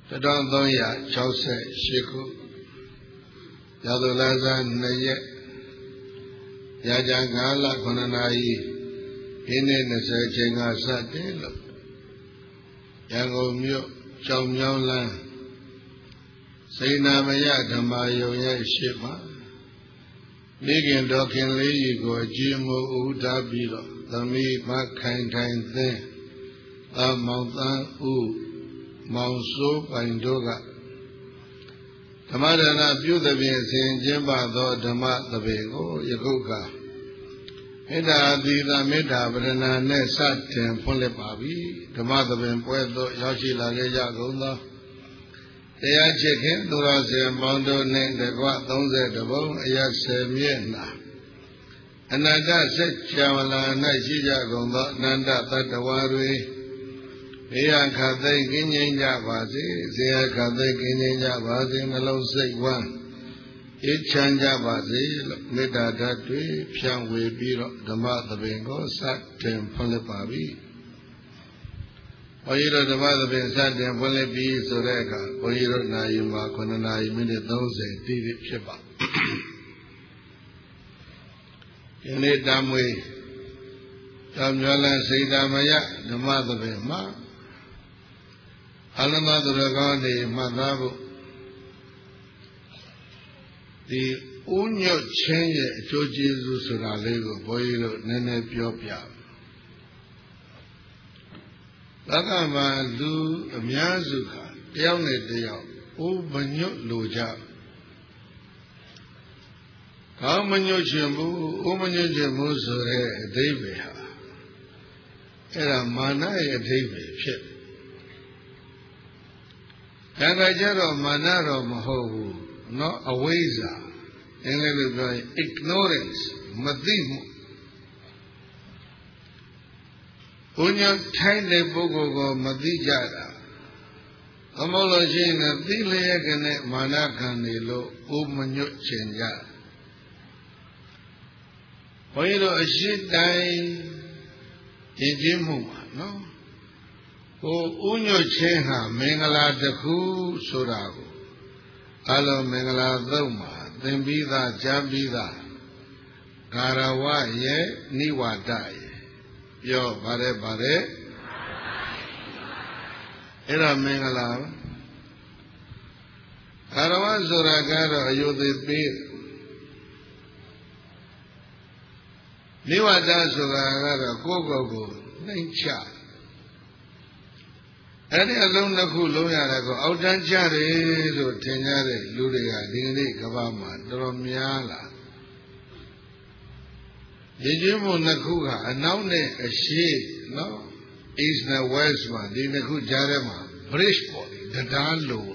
1368ခုရာသလဇန်2ရက်ရာဇန်9လ9နာရီဒီနေ့20ချိန်ကစတင်လို့ရန်ကုန်မြို့ကြောင်မြောင်းလမ်းစိဏမယဓမ္မယုံရဲ့ရှိမှမိခင်တော်ခင်လေးကြီးကိုအကြီးမိုးဥထားပြီးတော့သမီးမခိုင်ထိုင်သင်းမောင်သန်းဦးမောင်စိုးပိုင်တို့ကဓမ္မဒါနပြုသဖြင့်ဆင်ကျင်းပသောဓမ္မသဘင်ကိုယခုကမေတ္တာသီလမေတ္တာပရဏာနဲ့စတင်ဖွင့်လှစ်ပါပြီဓမ္မသဘင်ပွဲသို့ရောက်ရှိလာခဲ့ကြကုန်သောတရားချစ်ခင်သူတော်စင်ပေါင်းတို့နှင့်တကွ30ဘုံအရ10မျက်နှာအနန္တစัจ java လာ၌ရှိကြကုန်သောအနန္တတတ္တဝါတွေဘေးရန်ခတ်သိမ်းကင်းငြိမ်းကြပါစေဇေယခတ်သိမ်းကင်းငြိမ်းကြပါစေနှလုံးစိတ်ဝမ်းအေးချမ်းကြပါစေလို့မေတ္တာဓာတ်တွေဖြန့်ဝေပြီးတော့ဓမ္မသဘင်ကိုစတင်ဖွင့်လှစ်ပါပြီဘုန်းကြီးတို့ဓမ္မသဘင်စတင်ဖွင့်လှစ်ပြီးဆိုတဲ့အခါဘုန်းကြီးတို့နာရီမှာ9နာရီမိနစ်30တိတိဖြစ်ပါဒီနေ့တမွေကြောင်မြောလန်းစိတ်ဓမ္မယဓမ္မသဘင်မှာအလမသူတော်ကောင်းတွေမှတ်သားဖို့ဒီဥညွတ်ချင်းရဲ့အကျိုးကျေးဇူးဆိုတာလေးကိုဘုန်းကြီးတို့နည်းနည်းပြောပြလောကမှာလူအများစုကတယောက်နဲ့တယောက်ဥမညွတ်လိုကြကောင်းမညွတ်ခြင်းဘူးဥမညွတ်ခြင်းဘူးဆိုတဲ့အဓိပ္ပာယ်ဟာအဲ့ဒါမာနရဲ့အဓိပ္ပာယ်ဖြစ်တယ်။ဒါကကြတော့မာနတော့မဟုတ်ဘူးเนาะအဝိဇ္ဇာအင်္ဂလိပ်လိုပြောရင် ignorance မသိမှုဘုညာထိုင်တဲ့ပုဂ္ဂိုလ်ကိုမသိကြတာအမောလို့ရှိရင်သိလျက်ကနဲ့မာနခံနေလို့ဥမညွတ်ချင်ကြဘုန်းကြီးတို့အရှိတိုင်းရည်ကြည်မှုပါနော်ဟိုဥညွတ်ခြင်းဟာမင်္ဂလာတစ်ခုဆိုတာကိုအလုံးမင်္ဂလာသုံးပါသင်ပြီးသားကြားပြီးသားဂါရဝရဲ့နိဝါဒရဲ့ပြောပါတယ်အဲ့ဒါမင်္ဂလာဂါရဝဆိုတာကတော့အယုသေးပေးနိဝါဒဆိုတာကတော့ကိုယ့်ကိုယ်နှိမ့်ချအဲ့ဒီအလုံးတစ်ခုလုံးရတဲ့ကိုအောက်တန်းချတယ်လို့ထင်ကြတဲ့လူတွေကဒီကနေ့ကမ္ဘာမှာတော်တော်များလာရည်ကြည်မှုနှစ်ခုကအနောက်နဲ့အရှေ့နော် East နဲ့ West မှာဒီနှစ်ခုကြားထဲမှာ bridge ပေါ်တယ်တရားလို့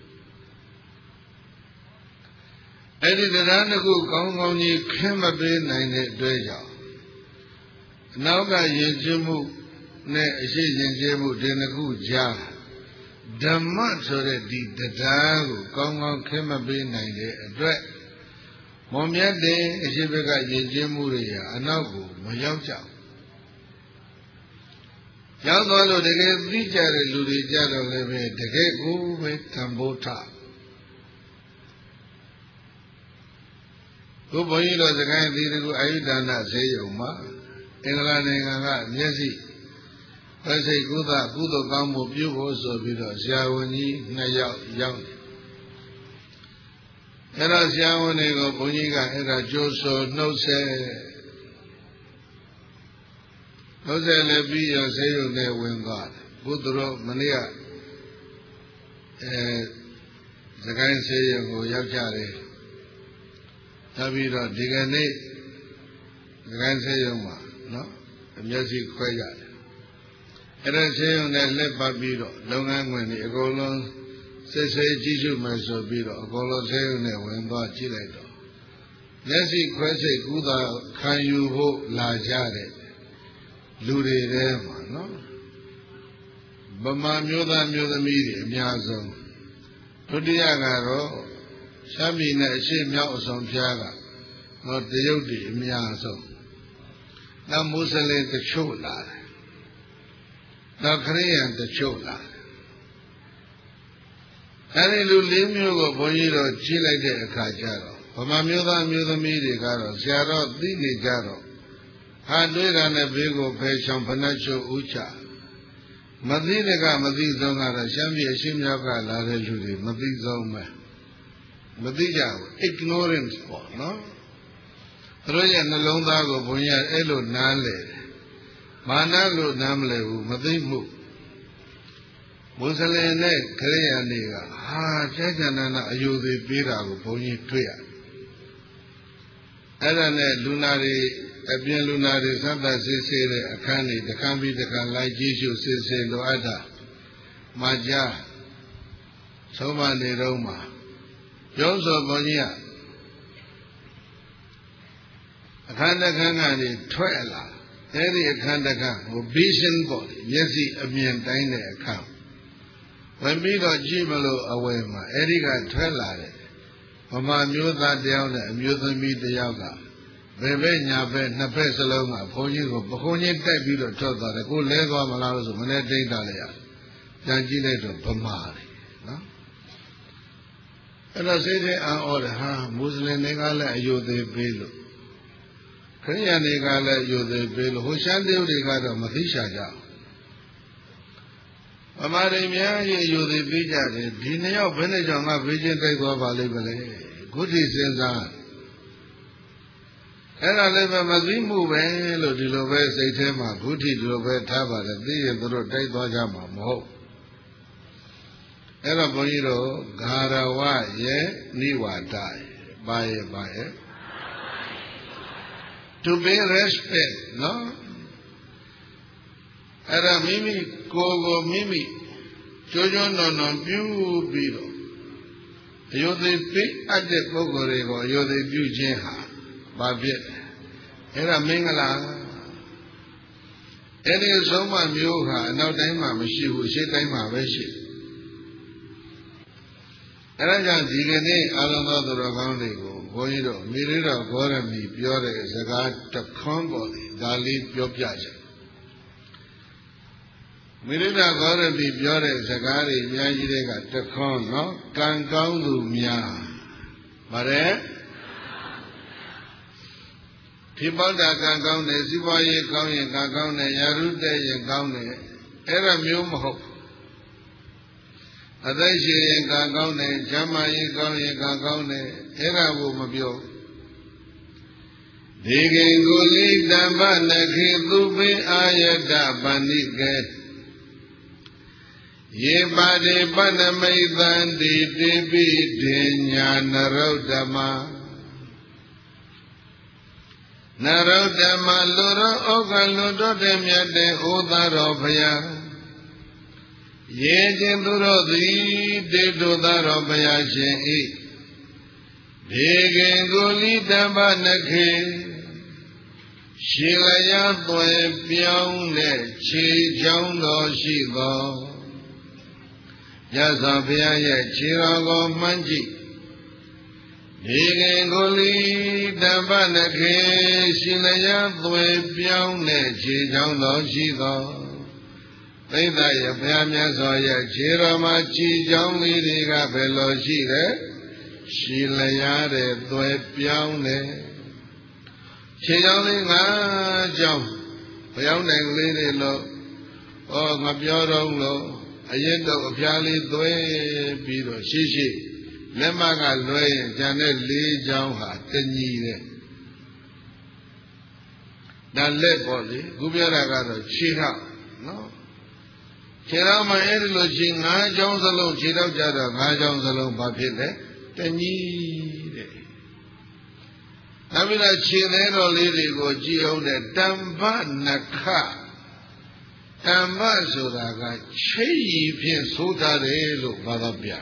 အဲ့ဒီတရားနှစ်ခုကောင်းကောင်းကြီးခင်းမပေးနိုင်တဲ့အတွက်ကြောင့်အနောက်ကရည်ကြည်မှုနဲ့အရှိရင်ကျေးမှုဒီနှစ်ခုကြားဓမ္မဆိုတဲ့ဒီတရားကိုကောင်းကောင်းခင်းမပေးနိုင်တဲ့အတွက်မွန်မြတ်တဲ့အရှိဘက်ကယဉ်ကျေးမှုတွေဟာအနောက်ကိုမရောက်ကြဘူးရောက်သွားလို့တကယ်သိကြတဲ့လူတွေကြတော့လည်းပဲတကယ်ကိုပဲတန်ဖိုးထားဘုဘုန်းကြီးတို့စကိုင်းသီတကူအာယုဒါနဆေးရုံမှာအင်္ဂလာနိုင်ငံကမျက်စိပဲစိတ်ကုသကောင်းမှုပြုဖို့ဆိုပြီးတော့ဆရာဝန်ကြီး2ယောက်ရောက်တယ်အဲ့တော့ဆရာဝန်တွေကိုဘုန်းကြီးကအဲ့ဒါကြိုးဆိုနှုတ်ဆက်လည်းပြီးရဆေးရုံနဲ့ဝင်သွားတယ်ဘုသူတို့မနေ့ကစကိုင်းဆေးရုံကိုရောက်ကြတယ်နောက်ပြီးတော့ဒီကနေ့စကိုင်းဆေးရုံမှာနော်မျက်စိခွဲကြတယ်အဲ့ဒါဆေးရုံနဲ့လက်ပတ်ပြီးတော့လုပ်ငန်းခွင်တွေအကုန်လုံးစစ်ဆေးကြည့်ရှုမယ်ဆိုပြီးတော့အကုန်လုံးဆေးရုံနဲ့ဝင်သွားကြည့်လိုက်တော့မျက်စိခွဲစိတ်ကူးတာခံယူဖို့လာကြတဲ့လူတွေထဲမှာနော်ဗမာမျိုးသားမျိုးသမီးတွေအများဆုံးဒုတိယကတော့ရှမ်းပြည်နယ်အရှေ့မြောက်အစုံဖျားကတော့တရုတ်တွေအများဆုံးနောက်မွတ်စလင်တချို့လာတယ်နောက်ခရစ်ယာန်တချို့လာတယ်အဲဒီလူ၄မျိုးကိုဘုန်းကြီးတို့ကြည့်လိုက်တဲ့အခါကျတော့ဗမာမျိုးသားမျိုးသမီးတွေကတော့ဆရာတော်သိနေကြတော့ဟာတွေ့တာနဲ့ဘေးကိုဖယ်ချောင်ဖနှက်ချို့ဥချမသိတဲ့ကမသိဆုံးကတော့ရှမ်းပြည်အရှေ့မြောက်ကလာတဲ့လူတွေမသိဆုံးပဲမသိကြဘူး ignorance ပေါ့နော်သူတို့ရဲ့နှလုံးသားကိုဘုန်းကြီးအဲ့လိုနားလေတယ်မာနလို့နားမလဲဘူးမသိမှုမွတ်စလင်နဲ့ခရစ်ယာန်တွေကဟာကျမ်းဂန်နာအယူသေးပေးတာကိုဘုန်းကြီးတွေ့ရအဲ့ဒါနဲ့လူနာတွေအပြင်လူနာတွေသတ်သတ်ဆေးဆေးတဲ့အခန်းတွေတစ်ခန်းပြီးတစ်ခန်းလိုက်ကြည့်ရှုဆေးဆေးလိုအပ်တာမှာကြားသုံးမနေတော့မှာပြောဆိုဘုန်းကြီးကအခန်းတစ်ခန်းကနေထွက်လာအဲ့ဒီအခန်းတစ်ခန်းဟို vision ပေါ့မျက်စိအမြင်တိုင်းတဲ့အခန်းဝင်ပြီးတော့ကြည့်မလို့အဝယ်မှာအဲ့ဒီကထွက်လာတယ်ဗမာမျိုးသားတယောက်နဲ့အမျိုးသမီးတယောက်ကဘယ်ဘက်ညာဘက်နှစ်ဖက်စလုံးကဘုန်းကြီးကိုပခုံးကြီးတိုက်ပြီးတော့ထွက်သွားတယ်ကိုလဲသွားမလားလို့ဆိုမလဲတိတ်တာလေရပြန်ကြည့်လိုက်တော့ဗမာတွေနော်အဲ့တော့စိတ်ထဲအံ့ဩတယ်ဟာမွတ်စလင်တွေကလည်းအယုသေးပေးလို့ခရိယာန်တွေကလည်းအယုသေးပေးလို့ဟိုရှမ်းသေးတွေကတော့မသိရှာကြဘူးဗမာတွေများကြီးအယုသေးပေးကြတယ်ဒီနှစ်ယောက်ဘယ်နဲ့ကြောင့်ငါဘေးချင်းတိုက်သွားပါလိမ့်မလဲခုထိစဉ်းစားအဲ့ဒါလည်းပဲမသိမှုပဲလို့ဒီလိုပဲစိတ်ထဲမှာခုထိဒီလိုပဲထားပါတယ်သိရင်သူတို့တိုက်သွားကြမှာမဟုတ်အဲ့တော့ဘုန်းကြီးတို့ဂါရဝရဲ့နိဝါဒရဲ့ပါရဲ့ to pay respect နော်အဲ့ဒါမိမိကိုယ်ကိုမိမိကြိုးကျွန်းတော်ပြုပြီးတော့အယုသိပိအပ်တဲ့ပုဂ္ဂိုလ်တွေကိုအယုသိပြုခြင်းဟာဘာဖြစ်အဲ့ဒါမင်္ဂလာအဲ့ဒီဆုံးမမျိုးဟာအနောက်တိုင်းမှာမရှိဘူးအရှေ့တိုင်းမှာပဲရှိအဲ့ဒါကြောင့်ဒီကနေ့အာလုံးသောသူတော်ကောင်းတွေကိုဘုန်းကြီးတို့မိရိတော်ဂေါရမီပြောတဲ့စကားတခွန်းပေါ်တယ်ဒါလေးပြောပြချက်မိရိတော်ဂေါရမီပြောတဲ့စကားတွေအများကြီးတွေကတခွန်းနော်ကံကောင်းသူများပါတယ်ဒီပေါက်တာကံကောင်းတယ်စီးပွားရေးကောင်းရင်ကံကောင်းတယ်ယာရုတဲ့ရင်ကောင်းတယ်အဲ့ဒါမျိုးမဟုတ်အသက်ရှင်ရင်ကံကောင်းတယ်ကျမ်းမာရေးကောင်းရင်ကံကောင်းတယ်အဲ့ဒါကိုမပြောဒီကိကိုလိတမ္ပနခေသူပိအာယတပန္နိကေယေပါတိပဏ္ဏမိတ်တံတိတိပိဒေညာနရုဒ္ဓမနရုဒ္ဓမလူရောဩဃလူတော်တဲ့မြတ်တဲ့ဩသာတော်ဖယားရေခြင်းသူတို့သည်တေတုသာတော်ဘုရားရှင်ဤဒေကင်ကိုလိတမ္ပနခေရှင်လျာသွဲပြောင်းတဲ့ခြေချောင်းတော်ရှိသောမြတ်စွာဘုရားရဲ့ခြေတော်ကိုမှန်းကြည့်ဒေကင်ကိုလိတမ္ပနခေရှင်လျာသွဲပြောင်းတဲ့ခြေချောင်းတော်ရှိသောသိဒ္ဓရဘုရားမြတ်စွာရဲ့ခြေတော်မှာခြေချောင်းလေးတွေကဘယ်လိုရှိလဲရှည်လျားတဲ့သွဲပြောင်းတယ်ခြေချောင်းလေး၅ချောင်းဘုရားနိုင်လေးတွေလို့ငါပြောတော့လို့အရင်တော့အဖျားလေးသွဲပြီးတော့ရှိလက်မကလွဲရင်ကျန်တဲ့၄ချောင်းဟာတညီတယ်ဒါလက်ပေါ့လေခုပြောတာကတော့ခြေထောက်နော်ခြေတော်မှာအဲ့ဒီလိုခြေ၅ချောင်းစလုံးခြေတော်ကြတော့၅ချောင်းစလုံးဘာဖြစ်လဲတညီတဲ့နောက်ပြီးတော့ခြေသေးတော်လေးတွေကိုကြည့်အောင်တဲ့တမ္ပနခတမ္ပဆိုတာကချိတ်ရည်ဖြင့်ဆိုထားတယ်လို့ဘာသာပြ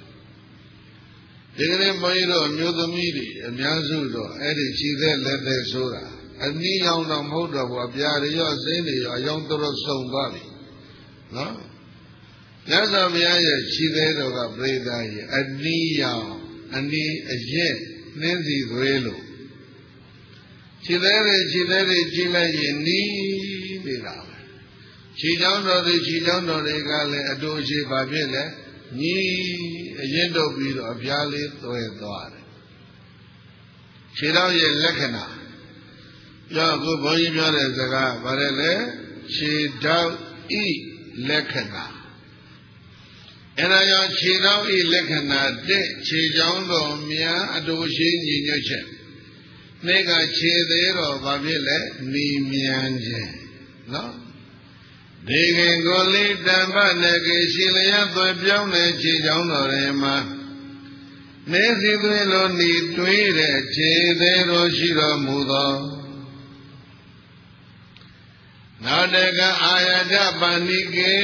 ဒီကနေ့ဘုန်းကြီးတို့အမျိုးသမီးတွေအများစုတော့အဲ့ဒီခြေသေးလက်သေးဆိုတာအနည်းအောင်တော့မဟုတ်တော့ဘူးအပြာတွေရောအစိမ်းတွေရောအယောင်တော်စုံသွားပြီနော်မြတ်စွာဘုရားရဲ့ခြေသေးတော်ကပြိဿရဲ့အနီးရောင်အနီးအရက်နှင်းစီသွေးလို့ခြေသေးတွေကြည့်လိုက်ရင်နီးနေတာပဲခြေချောင်းတော်တွေကလည်းအတူရှိပါဖြစ်လဲညီအရင်တော့ပြီးတော့အပြားလေးသွဲသွားတယ်ခြေတော်ရဲ့လက္ခဏာပြောအခုဘုန်းကြီးပြောတဲ့စကားဗါတယ်လေခြေတော်ဤလက္ခဏာအဲ့ဒါကြောင့်ခြေတော်ဤလက္ခဏာတဲ့ခြေချောင်းတော်များအတူရှိညီညွတ်ချက်နေကခြေသေးတော်ဘာဖြစ်လဲနီမြန်ခြင်းနော်ဒီကင်ကိုလေးတမ္ပနေကေရှိလျက်သွေပြောင်းတဲ့ခြေချောင်းတော်တွေမှာနေစီသွေးလိုနီတွေးတဲ့ခြေသေးတော်ရှိတော်မူသောနောက်တကအာယတပဏိကေ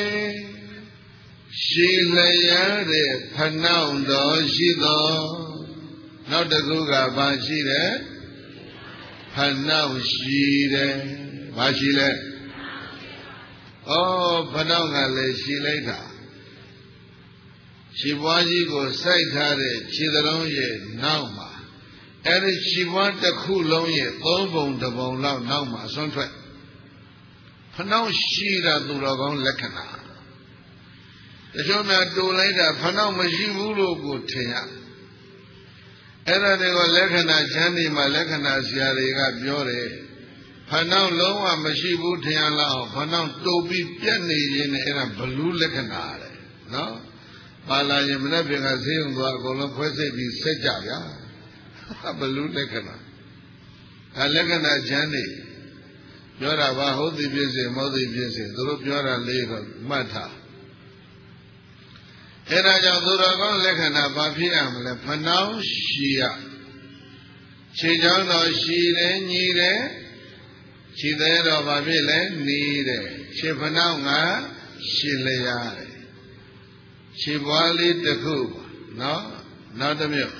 ရှိလျက်တဲ့ဖဏောင်းတော်ရှိသောနောက်တခုကဘာရှိတယ်ဖဏောင်းရှိတယ်ဘာရှိလဲဩဖဏောင်းကလည်းရှိလိုက်တာခြေပွားကြီးကိုစိုက်ထားတဲ့ခြေသလုံးရဲ့နောက်မှာအဲ့ဒီခြေပွားတစ်ခုလုံးရဲ့သုံးပုံတစ်ပုံလောက်နောက်မှာအစွန်းထွက်ဖဏောင်းရှိတာသူတော်ကောင်းလက္ခဏာတချို့များတူလိုက်တာဖဏောင်းမရှိဘူးလို့ကိုထင်ရအဲ့ဒါတွေကိုလက္ခဏာချမ်းဒီမှာလက္ခဏာဆရာတွေကပြောတယ်ဖဏောင်းလုံးဝမရှိဘူးထင်ရလောက်ဖဏောင်းတူပြီးပြက်နေရင်အဲ့ဒါဘလူးလက္ခဏာတဲ့နော်ပါလာရင်မနေ့ပြင်ကဆေးရုံသွားအကုန်လုံးဖွဲစိတ်ပြီးဆက်ကြဗျာဘလူးလက္ခဏာဒါလက္ခဏာချမ်းဒီပြောတာပါဟုတ်သည်ဖြစ်စေမဟုတ်သည်ဖြစ်စေသူတို့ပြောတာလေးတော့မှတ်ထားအဲ့ဒါကြောင့်သူတော်ကောင်းလက္ခဏာဘာဖြစ်ရမလဲဖဏောင်းရှိရခြေချောင်းတော်ရှိတယ်ညီတယ်ခြေသေးတော်ဘာဖြစ်လဲနီးတယ်ခြေဖဏောင်းကရှိလျားတယ်ခြေပွားလေးတစ်ခုနော်နောက်တစ်မျိုး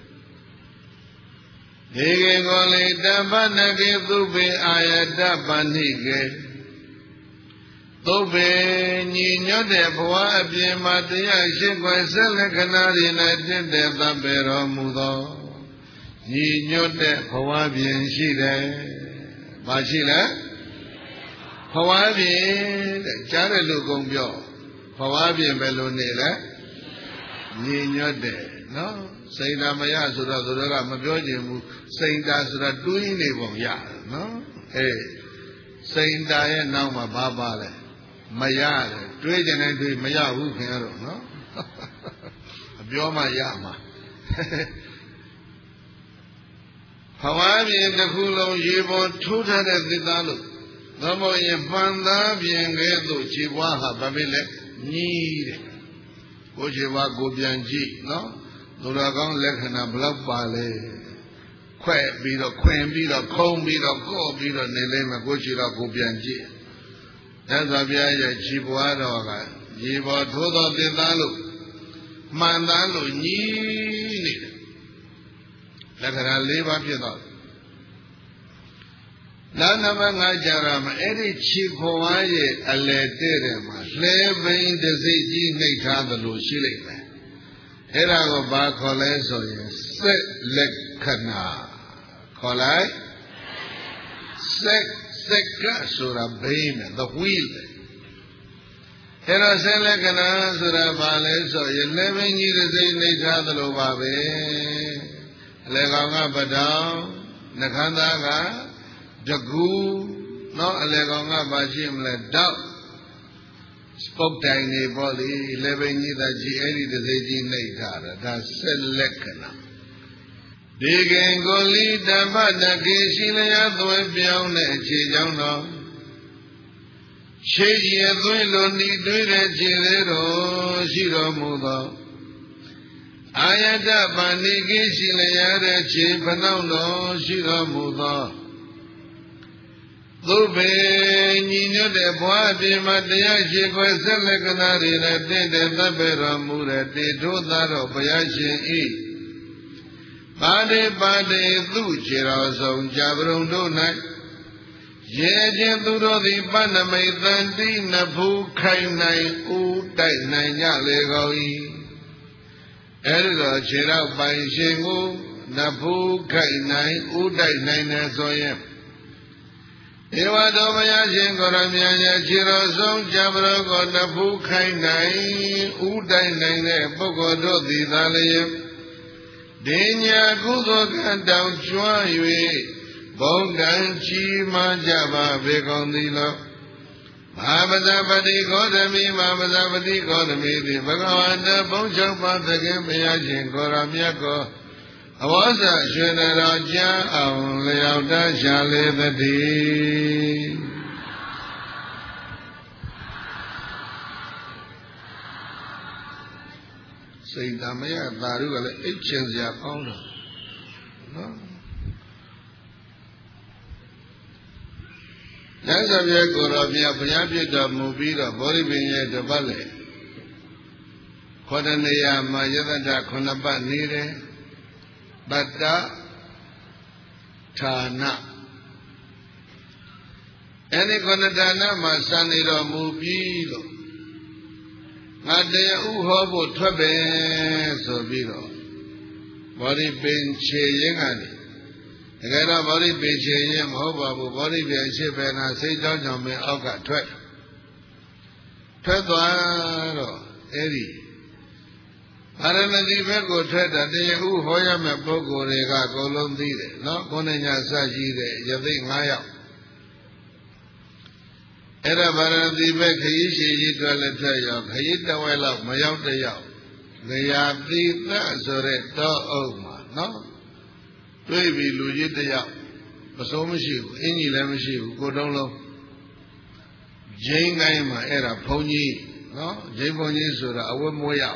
ဒေကေကိုလေတပ္ပနကေသုပေအာယတပဏိကေသုပေညီညွတ်တဲ့ဘဝအပြင်မှာတရားရှိခွင့်ဆက်လက္ခဏာတွေနဲ့တင့်တယ်သဗ္ဗေတော်မူသောညီညွတ်တဲ့ဘဝပြင်ရှိတယ်။ဘာရှိလဲဘဝပြင်တဲ့ကြားတဲ့လူကုန်ပြောဘဝပြင်ပဲလို့နေလဲညီညွတ်တယ်နော်စိန်တာမရဆိုတော့သူတို့ကမပြောချင်ဘူးစိန်တာဆိုတာတွေးနေပုံရတယ်နော်စိန်တာရဲ့နောက်မှာဘာပါလဲမရတယ်တွေးကြတဲ့တွေးမရဘူးခင်ဗျားတို့နော်အပြောမှရမှာဘဝပြင်တစ်ခုလုံးရေပေါ်ထိုးထားတဲ့သစ္စာလို့သမုံရင်ပန်သားပြင်ကဲ့သို့ခြေပွားဟာဘာဖြစ်လဲညီးတယ်ကိုခြေပွားကိုပြန်ကြည့်နော်သူတော်ကောင်းလက္ခဏာဘလောက်ပါလဲခွဲ့ပြီးတော့ခွင်ပြီးတော့ခုံပြီးတော့ကော့ပြီးတော့နေလိမ့်မယ်ကိုခြေတော့ကိုပြန်ကြည့်သစ္စာပြရဲ့ခြေပွားတော်ကရေပေါ်ထိုးသောသစ္စာလို့မှန်သားလို့ညီးနေတယ်လက္ခဏာ၄ပါးဖြစ်တော့နောက်နံပါတ်5ကျတော့မှအဲ့ဒီခြေဖွားရဲ့အလဲတဲ့တယ်မှာလှဲပိန်တစိတ်ကြီးနှိပ်ထားသလိုရှိလိမ့်မယ်အဲ့ဒါကိုဘာခေါ်လဲဆိုရင်စက်လက္ခဏာခေါ်လိုက်စက်ကဆိုတာဘိန်းနဲ့ the wheel အဲ့တော့စက်လက္ခဏာဆိုတာဘာလဲဆိုရင်လှဲပိန်ကြီးတစိတ်နှိပ်ထားသလိုပါပဲအလဲကောင်ကပဒေါင်နှခမ်းသားကတကူနော်အလေကောင်ကဘာရှိမလဲတောက်စပုတ်တိုင်နေပေါ့လေလေပိန်ကြီးသာကြည်အဲ့ဒီတစ်စိတ်ကြီးနှိပ်ထားတာဒါဆက်လက္ခဏာဒီကင်ကိုလီတပ္ပတကေရှိလျာသွေးပြောင်းတဲ့အခြေကြောင်းတော်ရှိရသွေးလိုနီတွေးတဲ့ခြေသေးတော်ရှိတော်မူသောအာယတပဏိကေရှိလျာတဲ့ခြေဖနှောင်းတော်ရှိတော်မူသောသုဘေညီညွတ်တဲ့ဘဝပြင်မှာတရားရှိခွဲဆက်လက္ခဏာတွေနဲ့တင့်တယ်သဗ္ဗေတော်မူတဲ့တေထိုးသားတော်ဘုရားရှင်ဤပါတိသူခြေတော်ဆုံးကြပရုံတို့၌ရေခြင်းသူတို့သည်ပဏ္ဏမိတ်တန်တိနဖူးခိုင်နိုင်ဥတိုက်နိုင်ကြလေကုန်၏အဲဒီတော့ခြေတော်ပိုင်ရှင်ကိုနဖူးခိုင်နိုင်ဥတိုက်နိုင်တယ်ဆိုရင် Ewa domaya shingoramya chiro song jabro ko napu khai nai udai nai ne poko do di dalaye dinya kudo kan dao chua yue bong dan chi ma jaba bekong di lo Mahamazapati Gautami di Bhagavata bong chok pa thake maya shingoramya ko Awasa shwena raja aung layauta shale thati Saidamaya taru kale ichin siya kaung no Yasabya Gaurabya Bhayapyita Mubira Boribinya Dabale Khodanaya Mayadata Khunapa Nire Bhatta Thana Any Khonadana Masaniro Mubiro Madaya Uhobo Trabe Sobiro Boribinche Yengani Agara Boribinche Yem Hobabu Boribinche Pena Seitan Jame Oka Twet Twetwaro Eri Paranadi Beko Tweta De Hoyame Boko Rega Golom Dide No Konenya Sajide Yadi Ngaya Era Paranadi Bekayishi Yitwaletayo Kayita Wela Mayauta Gaya Dita Sore To Oma No Baby Lujita Pasomashi Inni Lamashi Godolo Jane Gaima Era Pony No Jaboni Sura Awamoya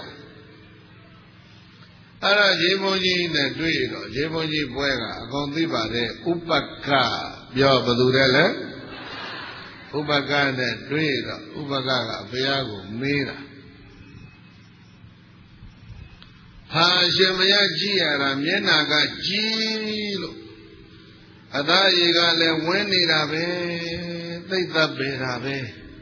Ara Jaboni Naduiro Jaboni Buega Gondiba de Upaka Bio Badurele Upaka Naduiro Upaka Biago Mira Hashemaya Jiara Menaga Jilo Adayiga Le Wenny Rabe Tita Berabe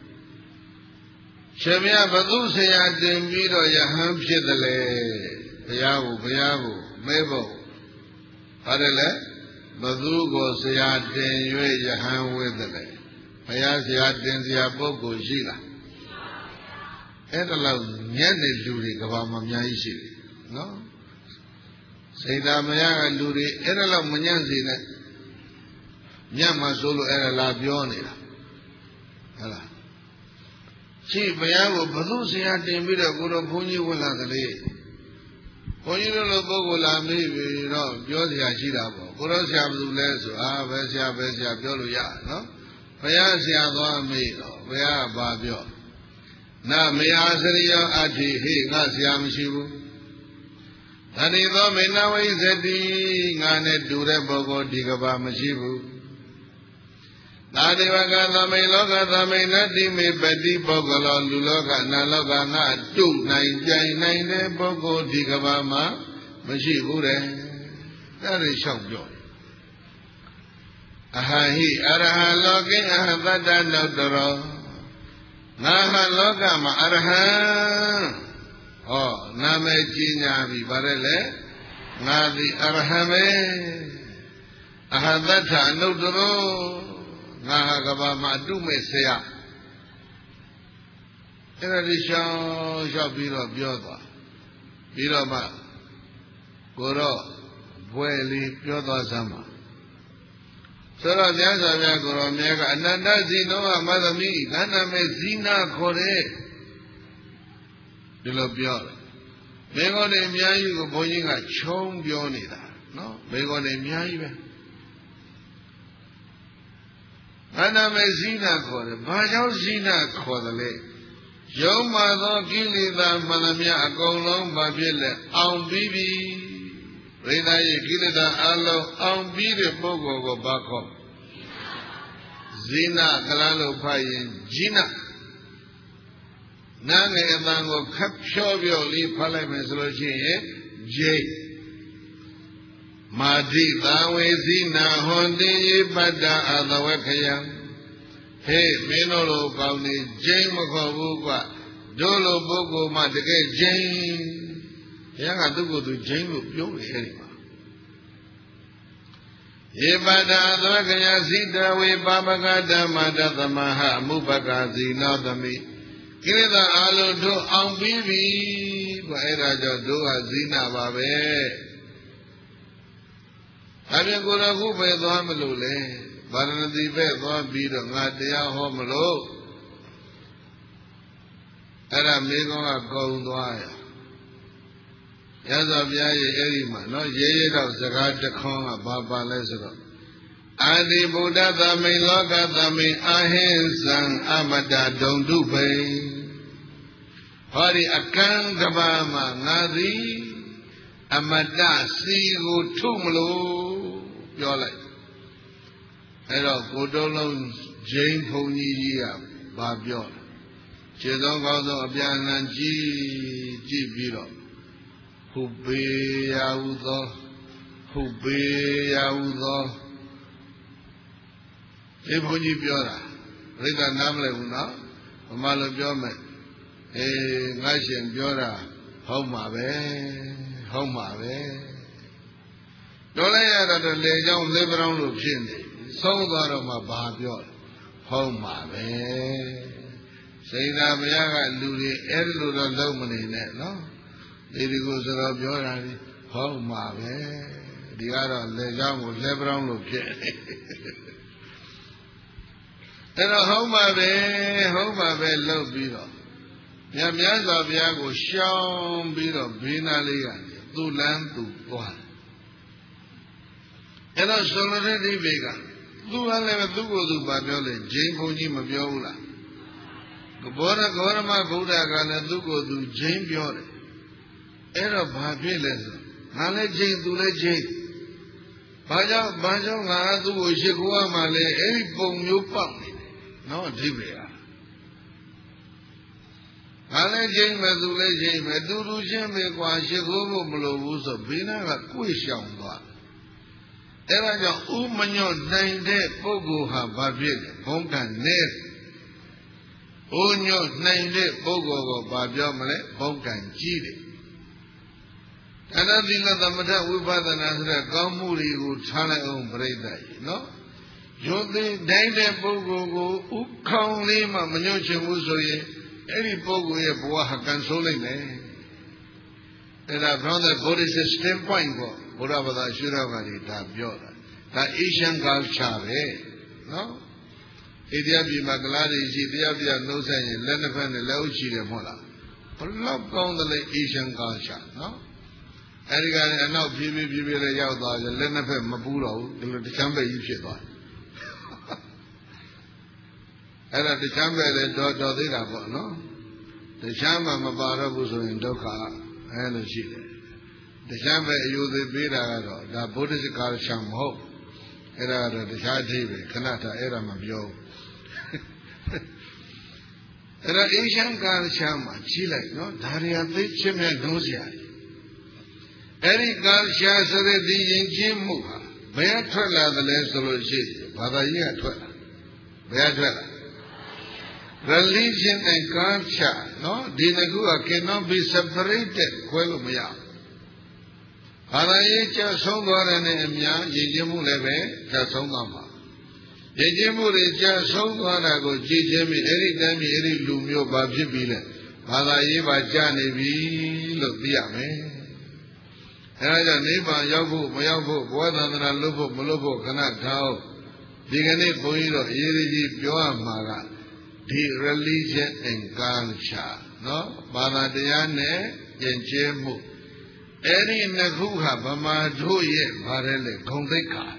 Shemya Badu Saya Dembiro Yaham Shidale Bayabu Mebo Adele Badu Go Saya Denwe Yaham Wedale Bayasya Denzia Boko Shila Edala Nyane Luri Gavama Myashi No Saidamaya Luri Edala Munyanzi Nyama Solo era la Bionira Hala Chi Bayago Badu Saya Dembiro Guru Puni Wala Dale Puni Lo Boko La Maybe no Biosia Shirabo Kurosia Leso Besia Bioluya no Bayasia Dwa Miro Baya Babio Na Maya Saria Ati He Nasiam Shibu Tanido Menawa Zedi Ngane Dure Bogo Digaba Mashibu Nadivaga Tame Loga Tame Nati Me Bedi Bogolo Luloga Naloga Na Tu Nine Jai Nine Bogo Digaba Mashibu That is Shokyo Ahahi Araha Logi Ahavada Nodoro Naha Loga Ma Araha Oh, Name Jinyabi Barele, Nadi Arhame, Ahadata Nodoro, Nahagaba Madume Sea. In addition, shall be of Yoda, Biroma, Goro, Bueli, Yoda Sama. So that the answer Goro Mega, Ananda Zinoa, Madami, Naname Zina Kore. Dilopio. Bego de Miayu go boying a chong bionida. No? Bego de Miayu. Anna Mezina Kore, Bajo Zina Kodale. Yoma do Gilida Manamia Agolong Babile, Aum Bibi. Rena Gilida Alo, Aum Bibi Bogo go Bako. Zina Kalalo Payin, Gina. Nange Emango Kapshovio Li Pale Mesolochi J. Madi Dawe Zina Hondi Bada Adawakayam. Hey, Menolo Kauni Jane Mokovugwa Dolo Bogo Madike Jane. Yang ada go to Jane look your area. ယေပဒာသဝကယစိတဝေပါပကဓမ္မတသမဟအမှုပကဇီနောသမိကိလေသာအလုံးတို့အောင်ပြီးပြီကွာအဲ့ဒါကြောင့်တို့ကဇိနာပါပဲဒါပြန်ကိုယ်တော်ခုပဲသွားမလို့လေဗာရဏသီပဲသွားပြီးတော့ငါတရားဟောမလို့အဲ့ဒါမိကုံးကကုံသွားရရသော်ဘုရားရဲ့အဲ့ဒီမှာနော်ရေးရတော့စကားတခွန်းကဘာပါလဲဆိုတော့အာတိဗုဒ္ဓသမိန်လောကသမိန်အဟိစံအမတဒုံတုပိဟောဒီအကံကဘာမှာငါသည်အမတစီကိုထုမလို့ပြောလိုက်အဲ့တော့ကိုတုံးလုံးဂျိန်းဘုံကြီးကဘာပြောလဲခြေသောကောင်းသောအပြန်အလှန်ကြည့်ပြီးတော့ဟုပေယဟုသောဒီဘုန်းကြီးပြောတာပြိဿနားမလဲဘူးနော်ဘာမှလို့ပြောမယ်ငါရှင်ပြောတာဟုတ်မှာပဲတော်လိုက်ရတော့လေကြောင်းလေးပြောင်းလို့ဖြစ်နေဆုံးသွားတော့မှဘာပြောဟုတ်မှာပဲစိန်သာဘုရားကလူတွေအဲ့လိုတော့လုံးမနေနဲ့နော်ဒီကိုစကားပြောတာဒီဟုတ်မှာပဲဒီကတော့လေကြောင်းကိုလဲပြောင်းလို့ဖြစ်နေအဲ့တော့ဟုတ်မှာပဲလှုပ်ပြီးတော့မြတ်စွာဘုရားကိုရှောင်ပြီးတော့ဘေးနားလေးကနေသူ့လမ်းသူသွားအဲ့တော့ဆိုလိုတဲ့ဒီဘေကသူကလည်းသူ့ကိုယ်သူပါပြောလေဂျိန်းဘုန်းကြီးမပြောဘူးလားဘောရဂေါရမဗုဒ္ဓကလည်းသူ့ကိုယ်သူဂျိန်းပြောတယ်အဲ့တော့ဘာဖြစ်လဲဆိုငါလည်းဂျိန်းသူလည်းဂျိန်းဘာကြောင့်ငါသူ့ကိုရှိခိုးရမှလဲအဲ့ဒီပုံမျိုးပေါက်နေတယ်နော်အဓိပ္ပာယ်ငါလည်းဂျိန်းမယ်သူလည်းဂျိန်းမယ်တူချင်းပဲကွာရှိခိုးဖို့မလိုဘူးဆိုဘေးနာကကိုယ်ရှောင်သွားအဲ့ဒါကြောင့်ဥမညွတ်နိုင်တဲ့ပုဂ္ဂိုလ်ဟာဘာဖြစ်လဲဘုံကနဲ့ဥညွတ်နိုင်တဲ့ပုဂ္ဂိုလ်ကိုဘာပြောမလဲဘုံကကြီးတယ်အနသီလသမထဝိပဿနာဆိုတဲ့ကောင်းမှုတွေကိုထားလိုက်အောင်ပြိတ္တကြီးနော်ယုံသိတိုင်းတဲ့ပုဂ္ဂိုလ်ကိုဥခေါင်လေးမှမညွတ်ချင်ဘူးဆိုရင်အဲ့ဒီပုဂ္ဂိုလ်ရဲ့ဘဝဟာကန်ဆိုးလိုက်မယ်အဲ့ဒါ from the Buddhist standpoint ကိုဘုရားဘာသာရှုတော်ကလည်းဒါပြောတာဒါ Asian culture ပဲနော်ဣတိယပြည်မှာကလားတွေရှိတရားပြနှုတ်ဆက်ရင်လက်နှစ်ဖက်နဲ့လက်အုပ်ချီတယ်မဟုတ်လားဘလောက်ကောင်းတယ်လဲ Asian culture နော်အဲ့ဒီကလည်းအနောက်ဖြည်းဖြည်းလေးရောက်သွားတယ်လက်နှစ်ဖက်မပူးတော့ဘူးဒီလိုတချမ်းပဲကြီးဖြစ်သွားတယ်အဲ့ဒါတချမ်းပဲလေတော်သေးတာပေါ့နော်တချမ်းမှမပါတော့ဘူးဆိုရင်ဒုက္ခအဲ့လိုရှိတယ်တချမ်းပဲအယူသေးပေးတာကတော့ဒါဗုဒ္ဓစကားချမ်းမဟုတ်အဲ့ဒါကတော့တခြားအသေးပဲခဏတာအဲ့ဒါမပြောဘူးအဲ့ဒါအေရှန်ကာချမ်းမှာကြီးလိုက်နော်ဒါရီယာသိချင်းမဲ့နှိုးစရာအဲ့ဒီကာရှာဆိုတဲ့ဒီယဉ်ကျေးမှုဟာဘယ်ထွက်လာသလဲဆိုလို့ရှိရင်ဘာသာရေးကထွက်လာဘယ်ထွက်လာ religion and culture နော်ဒီနှစ်ခုက cannot be separated ခွဲလို့မရဘူးဘာသာရေးကျဆုံးသွားတဲ့နဲ့အများယဉ်ကျေးမှုလည်းပဲကျဆုံးသွားမှာယဉ်ကျေးမှုတွေကျဆုံးသွားတာကိုကြည်ချင်းပြီးအဲ့ဒီတမ်းပြီးအဲ့ဒီလူမျိုးဘာဖြစ်ပြီးလဲဘာသာရေးပါကျနေပြီလို့သိရမယ်အဲဒါကြောင့်နိဗ္ဗာန်ရောက်ဖို့မရောက်ဖို့ဘဝသန္တရာလွတ်ဖို့မလွတ်ဖို့ခဏထားဒီကနေ့ဘုန်းကြီးတို့အရေးကြီးပြောရမှာကဒီ religion and culture နော်ဘာသာတရားနဲ့ယဉ်ကျေးမှုအဲ့ဒီနှစ်ခုဟာဗမာတို့ရဲ့ဗါရဲလေဂုံသိက္ခာ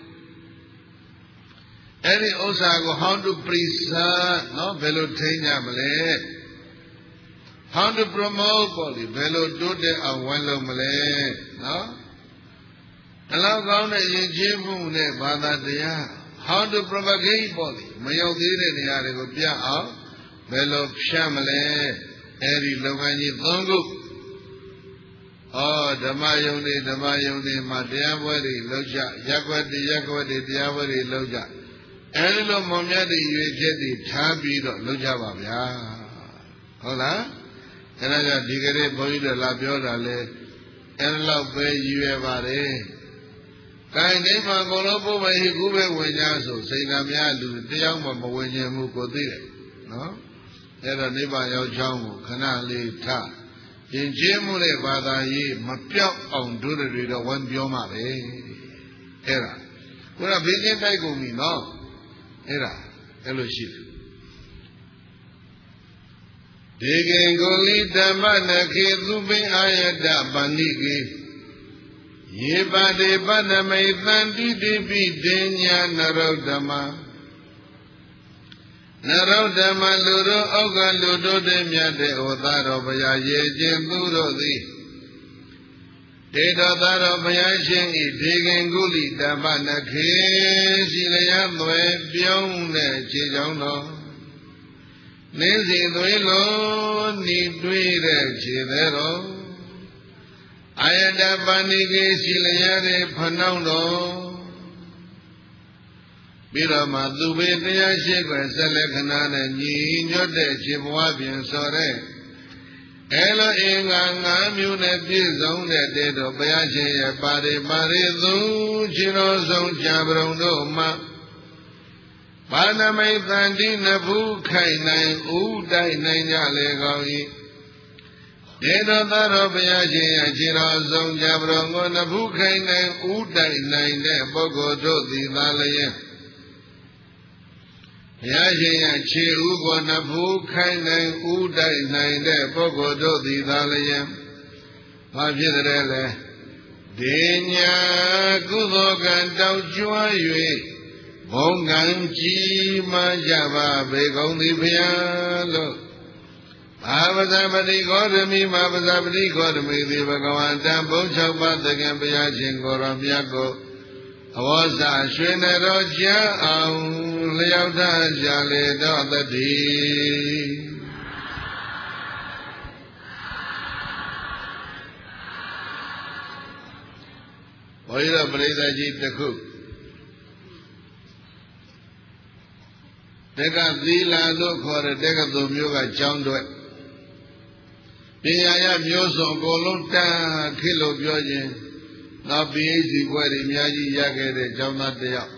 အဲ့ဒီဥစ္စာကို how to preserve နော်ဘယ်လိုထိန်းကြမလဲ how to promote ပေါ့လေဘယ်လိုတိုးတက်အောင်ဝန်လုပ်မလဲနော်အလောက်ကောင်းတဲ့ယဉ်ကျေးမှုနဲ့ဘာသာတရား how to propagate ပေါ့လေမရောက်သေးတဲ့နေရာတွေကိုပြအောင်ဘယ်လိုဖြန့်မလဲအဲ့ဒီလုပ်ငန်းကြီး၃ခုဓမ္မယုံတွေမှာတရားပွဲတွေလုပ်ကြရက်ွက်တွေတရားပွဲတွေလုပ်ကြအဲဒီလိုမွန်မြတ်တွေရွေချက်တွေထားပြီးတော့လုပ်ကြပါဗျာဟုတ်လားအဲဒါကြောင့်ဒီကနေ့ဘုန်းကြီးတို့လာပြောတာလဲအဲဒီလောက်ပဲရည်ရွယ်ပါတယ်ကိုင်းတိုင်းမှာကိုလိုပို့ပဲကူပဲဝင်ကြဆိုစိတ်ဓာတ်များလူတယောက်မှမဝင်ခြင်းဘူးကိုသိတယ်နော်အဲ့တော့နိဗ္ဗာန်ရောက်ချောင်းကိုခဏလေးထားယဉ်ကျေးမှုတဲ့ဘာသာရေးမပြောက်အောင်တို့တွေတော့ဝမ်းပြောမှာပဲအဲ့ဒါကိုယ်ကဘေးကင်းတိုက်ကုန်ပြီနော်အဲ့ဒါအဲ့လိုရှိတယ်ဒေဂင်ကိုလိဓမ္မနခေသူပင်အာယတပန္နိကေယေပါတိပတ္တမိသံတိတိပိဒေညာနရုဒ္ဓမလူတို့အောက်ကလူတို့တည်းမြတ်တဲ့ဩသာတော်ဘုရားရေခြင်းသူတို့သည်တေတော်သာတော်ဘုရားရှင်ဤဒေဂင်ကုလိဓမ္မနခေရှိလျက်သွဲပြုံးတဲ့ခြေချောင်းတော်နင်းစီသွေးလုံးဤတွေးတဲ့ခြေသေးတော်အာယတပန္နိကေရှိလျက်တဲ့ဖနှောင်းတော်ပြီးတော့မှသူဘေတရားရှိခွဲဆက်လက်ခဏနဲ့ညီညွတ်တဲ့ခြေဘဝပြင်ဆိုတဲ့အဲလိုအင်္ဂါ၅မျိုးနဲ့ပြည့်စုံတဲ့တေတော်ဘုရားရှင်ရဲ့ပါရိသူခြေတော်ဆုံးကြာပရုံတို့မှာပါဏမိတ်တန်တိနဘူးခိုင်နိုင်ဥတိုက်နိုင်ကြလေကောင်း၏တေတော်သာတော်ဘုရားရှင်ရဲ့ခြေတော်ဆုံးကြာပရုံကိုနဘူးခိုင်နိုင်ဥတိုက်နိုင်တဲ့ပုဂ္ဂိုလ်တို့သည်သာလျင်ဘုရားရှင်ရဲ့ခြေဥကိုနဖူးခိုင်းနိုင်ဥတိုက်နိုင်တဲ့ပုဂ္ဂိုလ်တို့သည်သာလျင်ဘာဖြစ်တဲ့လဲဒေညာကုသိုလ်ကံတောက်ကျွမ်း၍ဘုံကံကြီးမှကြပါဘေကုန်သည်ဘုရားလို့ဘာဝဇပတိဂေါတမိမဘာဝဇပတိဂေါတမိသည်ဘဂဝန္တံဘုံ၆ပါးသခင်ဘုရားရှင်ကိုယ်တော်မြတ်ကိုအဝေါ်စာရွှေနေတော်ကြအောင်လျောက်ထားကြလေတော့တည်းဘုရားပရိသတ်ကြီးတစ်ခုတက္ကသီလလို့ခေါ်တဲ့တက္ကသိုလ်မျိုးကကျောင်းတွေပညာရမျိုးစုံအကုန်လုံးတန်းခေလို့ပြောခြင်းနောက် PhD ဘွဲ့တွေအများကြီးရခဲ့တဲ့ကျောင်းသားတစ်ယောက်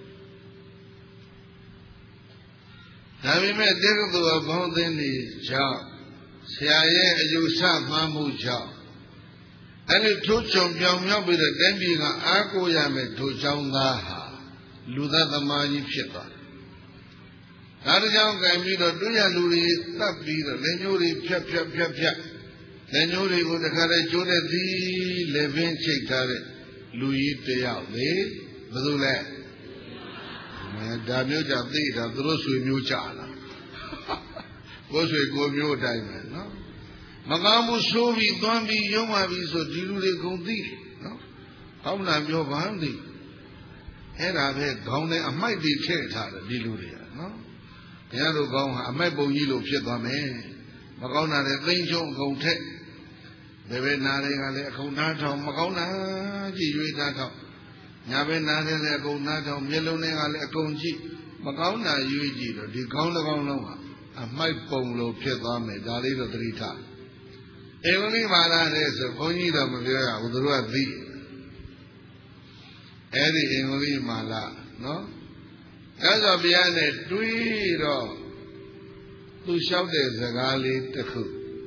ဒါပေမဲ့တက္ကသိုလ်အပေါင်းအသင်းတွေကြောင့်ဆရာရဲ့အယူဆမှန်းမှုကြောင့်အဲ့ဒီထိုးချုံပြောင်မြောက်ပြီးတဲ့တိုင်းပြည်ကအားကိုးရမယ်ထိုကျောင်းသားဟာလူသားသမားကြီးဖြစ်သွားတယ်ဒါကြောင့်ကံပြီးတော့တွေ့ရလူတွေတတ်ပြီးတော့လက်ညှိုးတွေဖြတ်လက်ညှိုးတွေကိုတခါတည်းကျိုးတဲ့သီးလက်ပင်ချိတ်ထားတဲ့လူကြီးတယောက်လေဘယ်သူလဲဒါမျိုးကြသိတာသူတို့ဆွေမျိုးကြလားကိုယ်ဆွေကိုမျိုးအတိုင်းပဲနော်မကောင်းဘူးဆိုးပြီးသွမ်းပြီးရုံးပါပြီးဆိုဒီလူတွေကုန်သိနော်ဟောင်းလာပြောပါမသိအဲ့ဒါပဲခေါင်းထဲအမိုက်တွေထည့်ထားတယ်ဒီလူတွေကနော်ဘုရားတို့ခေါင်းဟာအမိုက်ပုံကြီးလို့ဖြစ်သွားမယ်မကောင်းတာလည်းသိမ့်ချုံအကုန်ထက်ဘယ်ပဲနာတွေကလည်းအကုန်နားထောင်မကောင်းတာကြည်ရွေးနားထောင်ညာပဲနားတယ်လည်းအကုန်နားထောင်မျက်လုံးတွေကလည်းအကုန်ကြည့်မကောင်းတာရွေးကြည့်တော့ဒီခေါင်းတစ်ခေါင်းလုံးဟာအမိုက်ပုံလို့ဖြစ်သွားမယ်ဒါလေးတော့သတိထားအင်္ဂလိပ်ဘာသာနဲ့ဆိုဘုန်းကြီးတော့မပြောရဘူးသူတို့ကသိအဲ့ဒီအင်္ဂလိပ်မာလာနော်ဒါဆိုဘုရားနဲ့တွေးတော့သူလျှောက်တဲ့စကားလေးတစ်ခု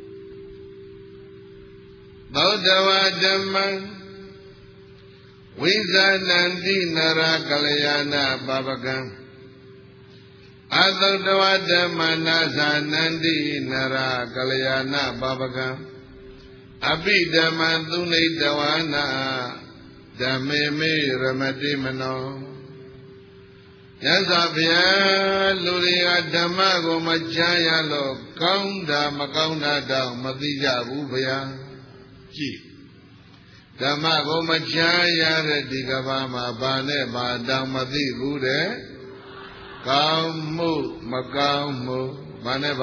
သောတဝဓမ္မံဝိဇာနန္တိနရကလျာဏပပကံအသုတဝဓမ္မနာသနန္တိနရကလျာဏပပကံအပိဓမ္မသုနိတဝနာဓမ္မေမေရမတိမနောရသော်ဘုရားလူတွေကဓမ္မကိုမချမ်းရလို့ကောင်းတာမကောင်းတာတောင်မသိကြဘူးဗျာကြည့်ဓမ္မကိုမချမ်းရတဲ့ဒီကဘာမှာဘာနဲ့ဘာတောင်မသိဘူးတဲ့ကောင်းမှုမကောင်းမှုဘာနဲ့ဘာ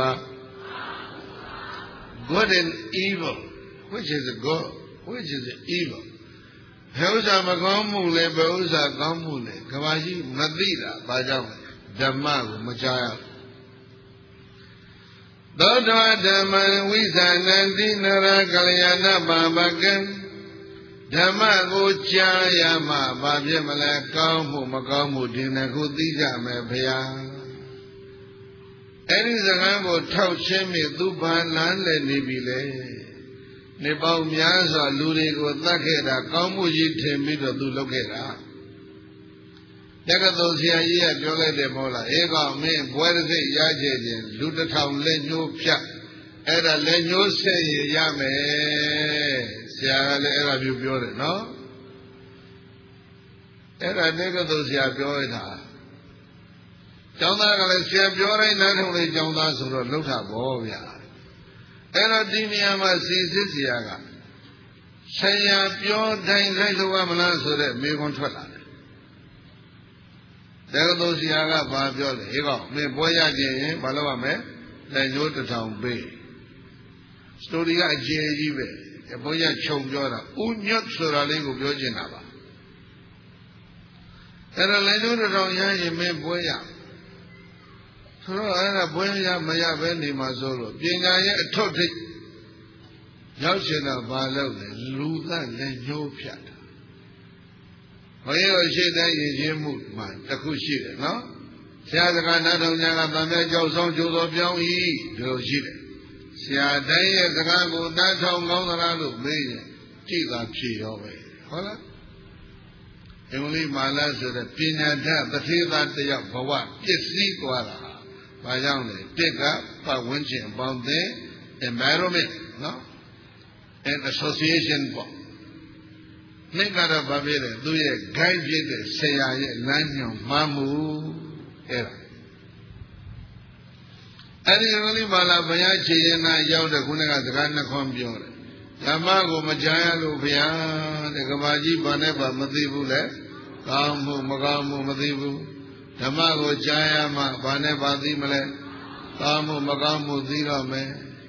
good and evil which is good which is evil ဘယ်ဥစ္စာမကောင်းမှုလဲဘယ်ဥစ္စာကောင်းမှုလဲကဘာကြီးမသိတာဘာကြောင့်ဓမ္မကိုမကြားရသောတောဓမ္မဝိသနန္တိနရကလျာဏပပကံဓမ္မကိုကြားရမှဘာဖြစ်မလဲကောင်းမှုမကောင်းမှုဒီနှစ်ခုသိကြမယ်ဗျာအဲ့ဒီစကားကိုထောက်ရှင်းပြီးသူဘာလန်းလည်းနေပြီလေနေပေါင်းများစွာလူတွေကိုသတ်ခဲ့တာကောင်းမှုကြီးထင်ပြီးတော့သူလုပ်ခဲ့တာတက္ကသိုလ်ဆရာကြီးကပြောလိုက်တယ်မဟုတ်လားအေးကောင်မင်းဘွဲတစ်စိတ်ရကြခြင်းလူတစ်ထောင်လက်ညှိုးဖြတ်အဲ့ဒါလက်ညှိုးဆက်ရမယ်ဆရာကလည်းအဲ့ဒါမျိုးပြောတယ်နော်အဲ့ဒါတက္ကသိုလ်ဆရာပြောရတာကျောင်းသားကလည်းဆရာပြောတိုင်းနားထောင်လေကျောင်းသားဆိုတော့လှုပ်တာပေါ့ဗျာအဲ့တော့ဒီနေရာမှာစီစစ်ဆရာကဆရာပြောတိုင်းလိုက်လို့ရမလားဆိုတဲ့မေးခွန်းထွက်လာတယ်တက္ကသိုလ်ဆရာကဘာပြောလဲဟေးကောင်မင်းပွဲရခြင်းရင်ဘာလုပ်ရမလဲလက်ညှိုးတစ်ထောင်ပေးစတိုရီကအကျယ်ကြီးပဲဘုန်းကြီးခြုံပြောတာဥညွတ်ဆိုတာလေးကိုပြောချင်တာပါအဲ့တော့လက်ညှိုးတစ်ထောင်ရရင်မင်းပွဲရဆိုတော့အဲ့ဒါဘွဲရမရပဲနေမှာဆိုလို့ပညာရဲ့အထွတ်ထိပ်ရောက်ရှင်တော့ဘာလုပ်လဲလူသက်လက်ညှိုးဖြတ်တာဘုန်းကြီးတို့ရှေ့တိုင်းယဉ်ကျေးမှုမှာတစ်ခုရှိတယ်နော်ဆရာစကားနားထောင်ကြကဗမာကြောက်ဆောင်ကျိုးတော်ပြောင်းဤဒီလိုရှိတယ်ဆရာတိုင်းရဲ့စကားကိုနားထောင်ကောင်းသလားလို့မေးရင်ကြည်သာဖြေရောပဲဟုတ်လားအင်္ဂလိပ်မာလာဆိုတဲ့ပညာတတ်တထေသားတယောက်ဘဝပစ္စည်းသွားတာဘာကြောင့်လဲတစ်ကပတ်ဝန်းကျင်ပေါင်းတဲ့ environment နော် and association ပေါ့နှစ်ကတော့ဘာဖြစ်လဲသူ့ရဲ့ guide ဖြစ်တဲ့ဆရာရဲ့လမ်းညွှန်မှန်းမှုအဲ့ဒါအဲ့ဒီလိုပါလားဘုရားခြေရင်နာရောက်တဲ့ခုနကစကားနှစ်ခွန်းပြောတယ်ဓမ္မကိုမကြားရလို့ဘုရားတဲ့ကဘာကြီးဘာနဲ့ပါမသိဘူးလေကောင်းမှုမကောင်းမှုမသိဘူးဓမ္မကိုကြားရမှဘာနဲ့ပါသိမလဲကောင်းမှုမကောင်းမှုသိတော့မယ်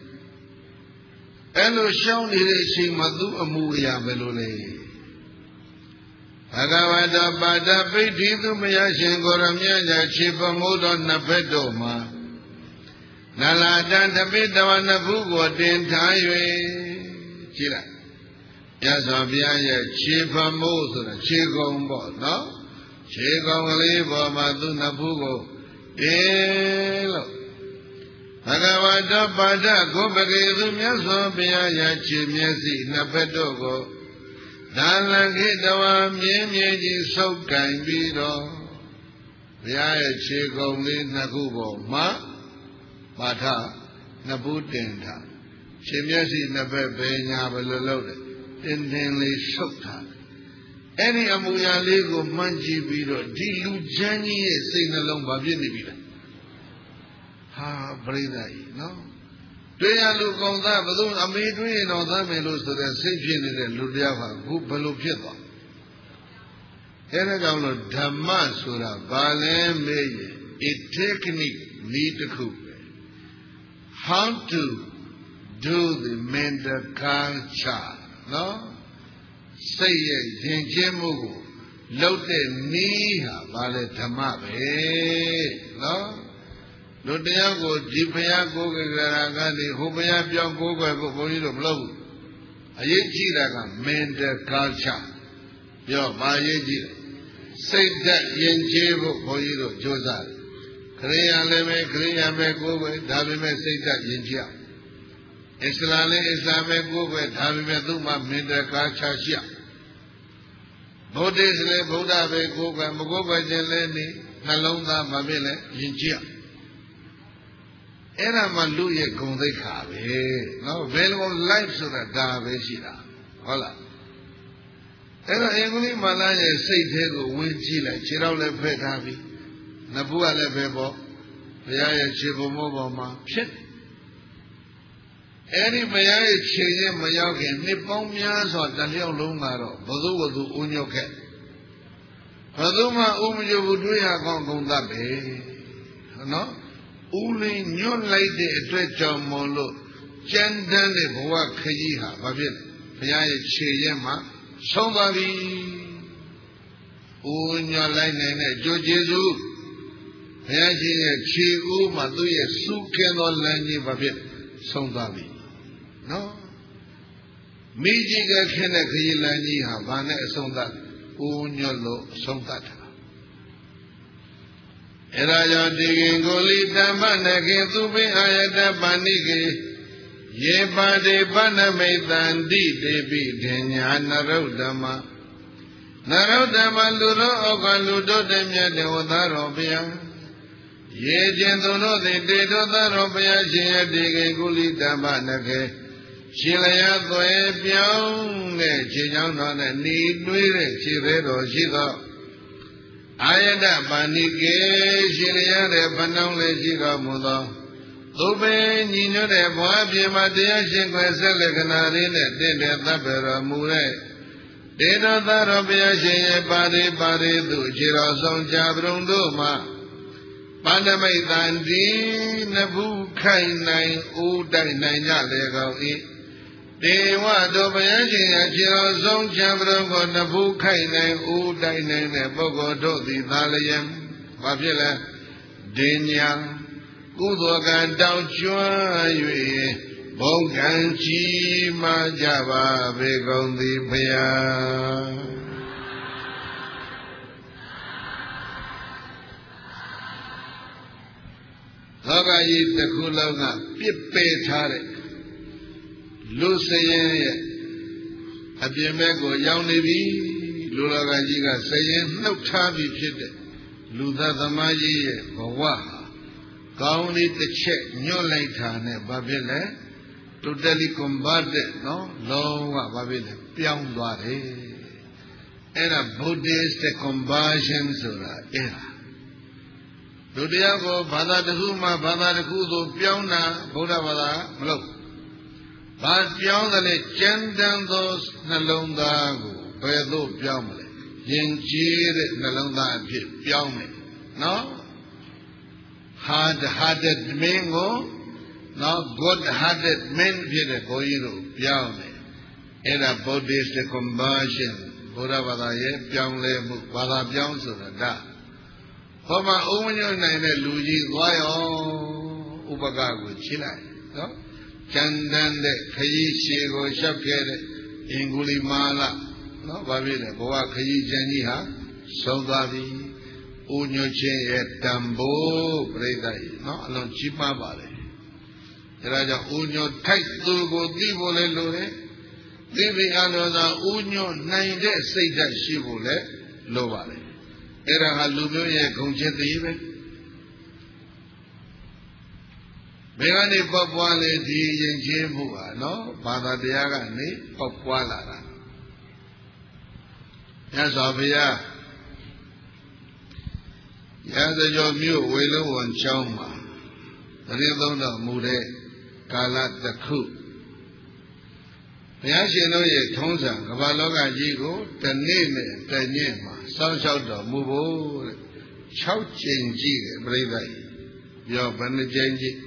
အဲ့လိုရှောင်းနေတဲ့အချိန်မှာသူ့အမှုအရာပဲလို့လေဘဂဝတာပါဒပိဋ္ဌိသူမယရှင်ကိုရမြတ်ညာခြေပမိုးတော်နှစ်ဖက်တို့မှာနလာတံတပိတဝနဖူးကိုတင်ထား၍ကြည့်လိုက်မြတ်စွာဘုရားရဲ့ခြေပမိုးဆိုတာခြေကုံပေါ့နော်ခြေကုံကလေးပေါ်မှာသူ့နှစ်ဖူးကိုတင်လို့ဘဂဝတာပါဒကိုပကေသူမြတ်စွာဘုရားရဲ့ခြေမျက်စိနှစ်ဖက်တို့ကိုဒါလခိတဝါမြင်းမြင်းကြီးဆုပ်ကင်ပြီးတော့ဘုရားရဲ့ခြေကုံလေးနှစ်ခုပေါ်မှာပါထနှစ်ဖူးတင်ထားခြေမျက်စိနှစ်ဖက်ပဲညာဘယ်လိုလုပ်လဲတင်းတင်းလေးဆုပ်ထားအဲ့ဒီအမူအရာလေးကိုမှန်းကြည့်ပြီးတော့ဒီလူချမ်းကြီးရဲ့စိတ်နှလုံးဘာဖြစ်နေပြီလဲဟာပရိသတ်ကြီးနော်တွေ့ရလူကောင်းသားဘယ်သူအမေတွေ့ရင်တော့သားမယ်လို့ဆိုတဲ့စိတ်ဖြစ်နေတဲ့လူတရားဟာခုဘယ်လိုဖြစ်သွားအဲ့ဒါကြောင့်လို့ဓမ္မဆိုတာဘာလဲမေးရင် a technique နည်းတစ်ခုပဲ how to do the mental culture နော်စိတ်ရဲ့ယဉ်ကျေးမှုကိုလုပ်တဲ့နည်းဟာဘာလဲဓမ္မပဲနော်လူတရားကိုဒီဘုရားကိုယ်ကရာကနေဟိုဘုရားပြောင်းကိုယ်ွယ်ဖို့ဘုန်းကြီးတို့မလုပ်ဘူးအရေးကြီးတာက mental culture ပြောဘာအရေးကြီးလဲစိတ်ဓာတ်ယဉ်ကျေးဖို့ဘုန်းကြီးတို့ကြိုးစားတယ်ခရိယာလည်းပဲခရိယာပဲကိုယ်ပဲဒါပေမဲ့စိတ်ဓာတ်ယဉ်ကျေးအစ္စလာမ်လည်းအစ္စလာမ်ပဲကိုယ်ပဲဒါပေမဲ့သူ့မှာ mental culture ရှိဗုဒ္ဓစ်လည်းဗုဒ္ဓပဲကိုယ်ပဲမကိုယ်ပဲခြင်းလည်းနေနှလုံးသားမဖြစ်လဲယဉ်ကျေးအဲ့ဒါမှလူရဲ့ဂုဏ်သိက္ခာပဲနော် available life ဆိုတာဒါပဲရှိတာဟုတ်လားအဲ့တော့အင်္ဂလိပ်မာလာရဲ့စိတ်ထဲကိုဝင်ကြည့်လိုက်ခြေထောက်လည်းဖက်ထားပြီနှစ်ဖူးကလည်းပဲပေါ့ဘုရားရဲ့ခြေပုံမိုးပေါ်မှာဖြစ်အဲ့ဒီဘုရားရဲ့ခြေရင်မရောက်ခင်နှစ်ပေါင်းများစွာတလျောက်လုံးကတော့ဘသူ့ဥညွတ်ခဲ့ဘသူမှဥမညွတ်ဘူးတွေးရကောင်းကုန်တတ်ပဲနော်ဦးလေးညွတ်လိုက်တဲ့အတွက်ကြောင့်မို့လို့ကျမ်းတမ်းတဲ့ဘဝခကြီးဟာဘာဖြစ်လဲဘုရားရဲ့ခြေရင်မှာဆုံးသွားပြီဦးညွတ်လိုက်နိုင်တဲ့ကြိုးကျေးဇူးဘုရားရှင်ရဲ့ခြေဦးမှာသူ့ရဲ့စုခင်းသောလမ်းကြီးဘာဖြစ်ဆုံးသွားပြီနော်မိကြီးကခင်းတဲ့ခရီးလမ်းကြီးဟာဘာနဲ့အဆုံးသတ်ဦးညွတ်လို့အဆုံးသတ်တာအဲ့ဒါကြောင့်ဒီကင်ကိုလိတမ္ပနကေသူပင်အာယတပဏိကေယေပါတိပဏမိတံတိတေပိဒေညာနရုဒ္ဓမနရုဒ္ဓမလူတော်ဩကလူတို့တည်းမြတ်တေဝသာတော်ဘုရားရေခြင်းသူတို့သည်တေတောသာတော်ဘုရားရှင်ရဲ့ဒီကင်ကိုလိတမ္ပနကေရှင်လျာသွဲပြောင်းတဲ့ခြေချောင်းတော်နဲ့หนีတွေးတဲ့ခြေသေးတော်ရှိသောအာယတပါဏိကေရှင်လျာတဲ့ဖဏောင်းလေးရှိတော်မူသောသူပင်ညီညွတ်တဲ့ဘဝပြေမှာတရားရှင်ခွဲဆက်လက္ခဏာလေးနဲ့တင့်တယ်တပ်ပေတော်မူတဲ့တေတောသာတော်ဘုရားရှင်ရဲ့ပါရိသူခြေတော်ဆောင်ကြပရုံတို့မှာပန္နမိတ်တန်ဒီနဘူးခိုင်နိုင်ဦးတိုက်နိုင်ကြလေကော၏ဒေဝတို့ဘုရားရှင်ရဲ့ခြေတော်ဆောင်ကြပရုံကိုနဘူးခိုင်နိုင်ဦးတိုက်နိုင်တဲ့ပုဂ္ဂိုလ်တို့သည်သာလျက်ဘာဖြစ်လဲဒိညာကုသိုလ်ကံတောင်းကျွမ်း၍ဘုံကံကြီးမားကြပါပေကုန်သည်ဘုရားလောကကြီးတစ်ခုလုံးကပြစ်ပယ်ထားတဲ့လူစရင်ရဲ့အပြင်ဘက်ကိုရောက်နေပြီလူလောကကြီးကစရင်နှုတ်ထားပြီးဖြစ်တဲ့လူသားသမားကြီးရဲ့ဘဝကောင်းလေးတစ်ချက်ညွတ်လိုက်တာနဲ့ဘာဖြစ်လဲ totally converted နော်လုံးဝဘာဖြစ်လဲပြောင်းသွားတယ်အဲ့ဒါ Buddhist conversion ဆိုတာအဲ့ဒါလူတရားကိုဘာသာတစ်ခုမှဘာသာတစ်ခုသို့ပြောင်းတာဗုဒ္ဓဘာသာမလုပ်ဘာပြောင်းတယ်လဲကျမ်းတမ်းသောနှလုံးသားကိုဘယ်သို့ပြောင်းမလဲယဉ်ကျေးတဲ့နှလုံးသားအဖြစ်ပြောင်းမယ်နော် hard-hearted men ကိုနော် good-hearted men ဖြစ်တဲ့ဘုန်းကြီးတို့ပြောင်းတယ်အဲ့ဒါ Buddhist conversion ဘုရားဘာသာရဲ့ပြောင်းလဲမှုဘာသာပြောင်းဆိုတာဒါဟောမှာဥမညွတ်နိုင်တဲ့လူကြီးသွားရောဥပကကိုချိလိုက်နော်ကျန်တန်းတဲ့ခရီးရှည်ကိုရှောက်ခဲ့တဲ့အင်္ဂုလိမာလနော်ဘာဖြစ်လဲဘဝခရီးချမ်းကြီးဟာဆုံးသွားပြီဥညွတ်ခြင်းရဲ့တံပိုးပြိဿကြီးနော်အလုံးကြီးမားပါလေဒါကြောင့်ဥညွတ်ထိုက်သူကိုသိဖို့လဲလိုတယ်သိပြီအလိုသာဥညွတ်နိုင်တဲ့စိတ်ဓာတ်ရှိဖို့လဲလိုပါလေအဲ့ဒါဟာလူမျိုးရဲ့ဂုဏ်ချက်တည်းပဲဘယ်ကနေပေါက်ပွားလဲဒီယဉ်ကျေးမှုဟာနော်ဘာသာတရားကနေပေါက်ပွားလာတာမြတ်စွာဘုရားရာဇဂောမြို့ဝေလုံးဝန်ချောင်းမှာတရင်သုံးတော်မူတဲ့ကာလတစ်ခုဘုရားရှင်တို့ရဲ့ထုံးစံကမ္ဘာလောကကြီးကိုတနေ့နဲ့တညမှာစောင့်ရှောက်တော်မူဖို့တဲ့6ကြိမ်ကြည့်တယ်ပြိဿကြီးပြောဘယ်နှကြိမ်ကြည့်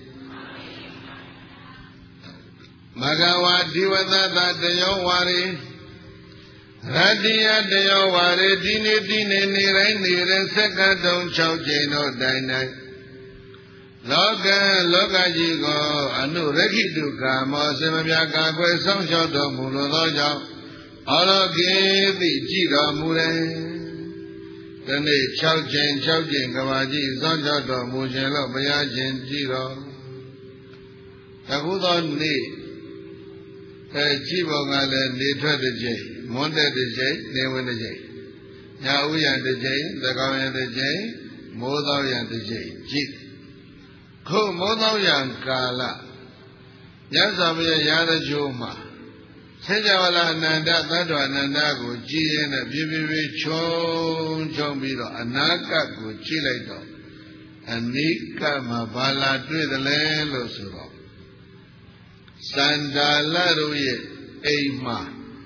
မဂဝါဒီဝသတတယောဝါရိရတ္တိယတယောဝါရိဒီနေ့နေတိုင်းနေတဲ့စက္ကတုံ6ကြိမ်တို့တိုင်တိုင်လောကကြီးကိုအနုရခိတုကာမောစမမြကာကွယ်ဆောင်ရှောက်တော်မူလိုသောကြောင့်အလောကေတိကြည်တော်မူတယ်။ဒီနေ့6ကြိမ်ကဘာကြီးဆောင်ရှောက်တော်မူခြင်းလို့ဘုရားရှင်ကြည်တော်အခုသောနေ့ကြည်ပေါ်ကလည်းနေထွက်တစ်ကြိမ်မွန်းတဲ့တစ်ကြိမ်နေဝင်တစ်ကြိမ်ညဦးရတစ်ကြိမ်သကောင်ရတစ်ကြိမ်မိုးသောရတစ်ကြိမ်ကြည်ခုမိုးသောရကာလမြတ်စွာဘုရားရာဇဂိုမှာဆင်္ကြဝဠာအနန္တသတ္တဝအနန္တကိုကြည်ရင်နဲ့ပြပြချုံပြီးတော့အနာကတ်ကိုကြည့်လိုက်တော့အနိကမှာဘာလာတွေ့တယ်လဲလို့ဆိုတော့စန္ဒာလတို့ရဲ့အိမ်မှာ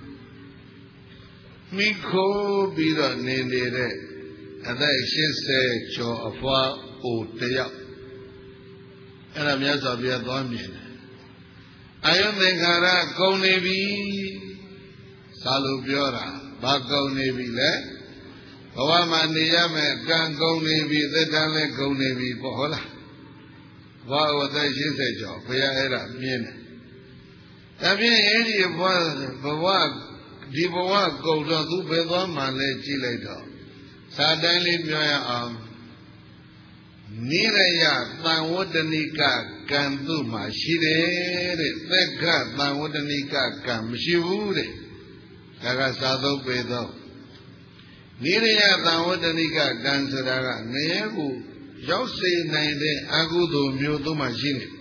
မိခိုးပြီးတော့နေနေတဲ့အသက်80ကျော်အဖွားအိုတယောက်အဲ့ဒါမြတ်စွာဘုရားသွားမြင်တယ်အာယုသင်္ခါရကုန်နေပြီသာလို့ပြောတာဘာကုန်နေပြီလဲဘဝမှာနေရမယ်ကံကုန်နေပြီသက်တမ်းလည်းကုန်နေပြီပေါ့ဟုတ်လားဘဝအသက်80ကျော်ဘုရားအဲ့ဒါမြင်တယ်ဒါဖြင့်အဲ့ဒီဘဝဒီဘဝကုန်တော့သူဘယ်သွားမှလဲကြည့်လိုက်တော့စာတိုင်းလေးပြောရအောင်နိရယသံဝတ္တနိကကံသူ့မှာရှိတယ်တဲ့သက္ကသံဝတ္တနိကကံမရှိဘူးတဲ့ဒါကစာသုံးပေသောနိရယသံဝတ္တနိကကံဆိုတာကငရဲကိုရောက်စေနိုင်တဲ့အကုသိုလ်မျိုးသူ့မှာရှိနေ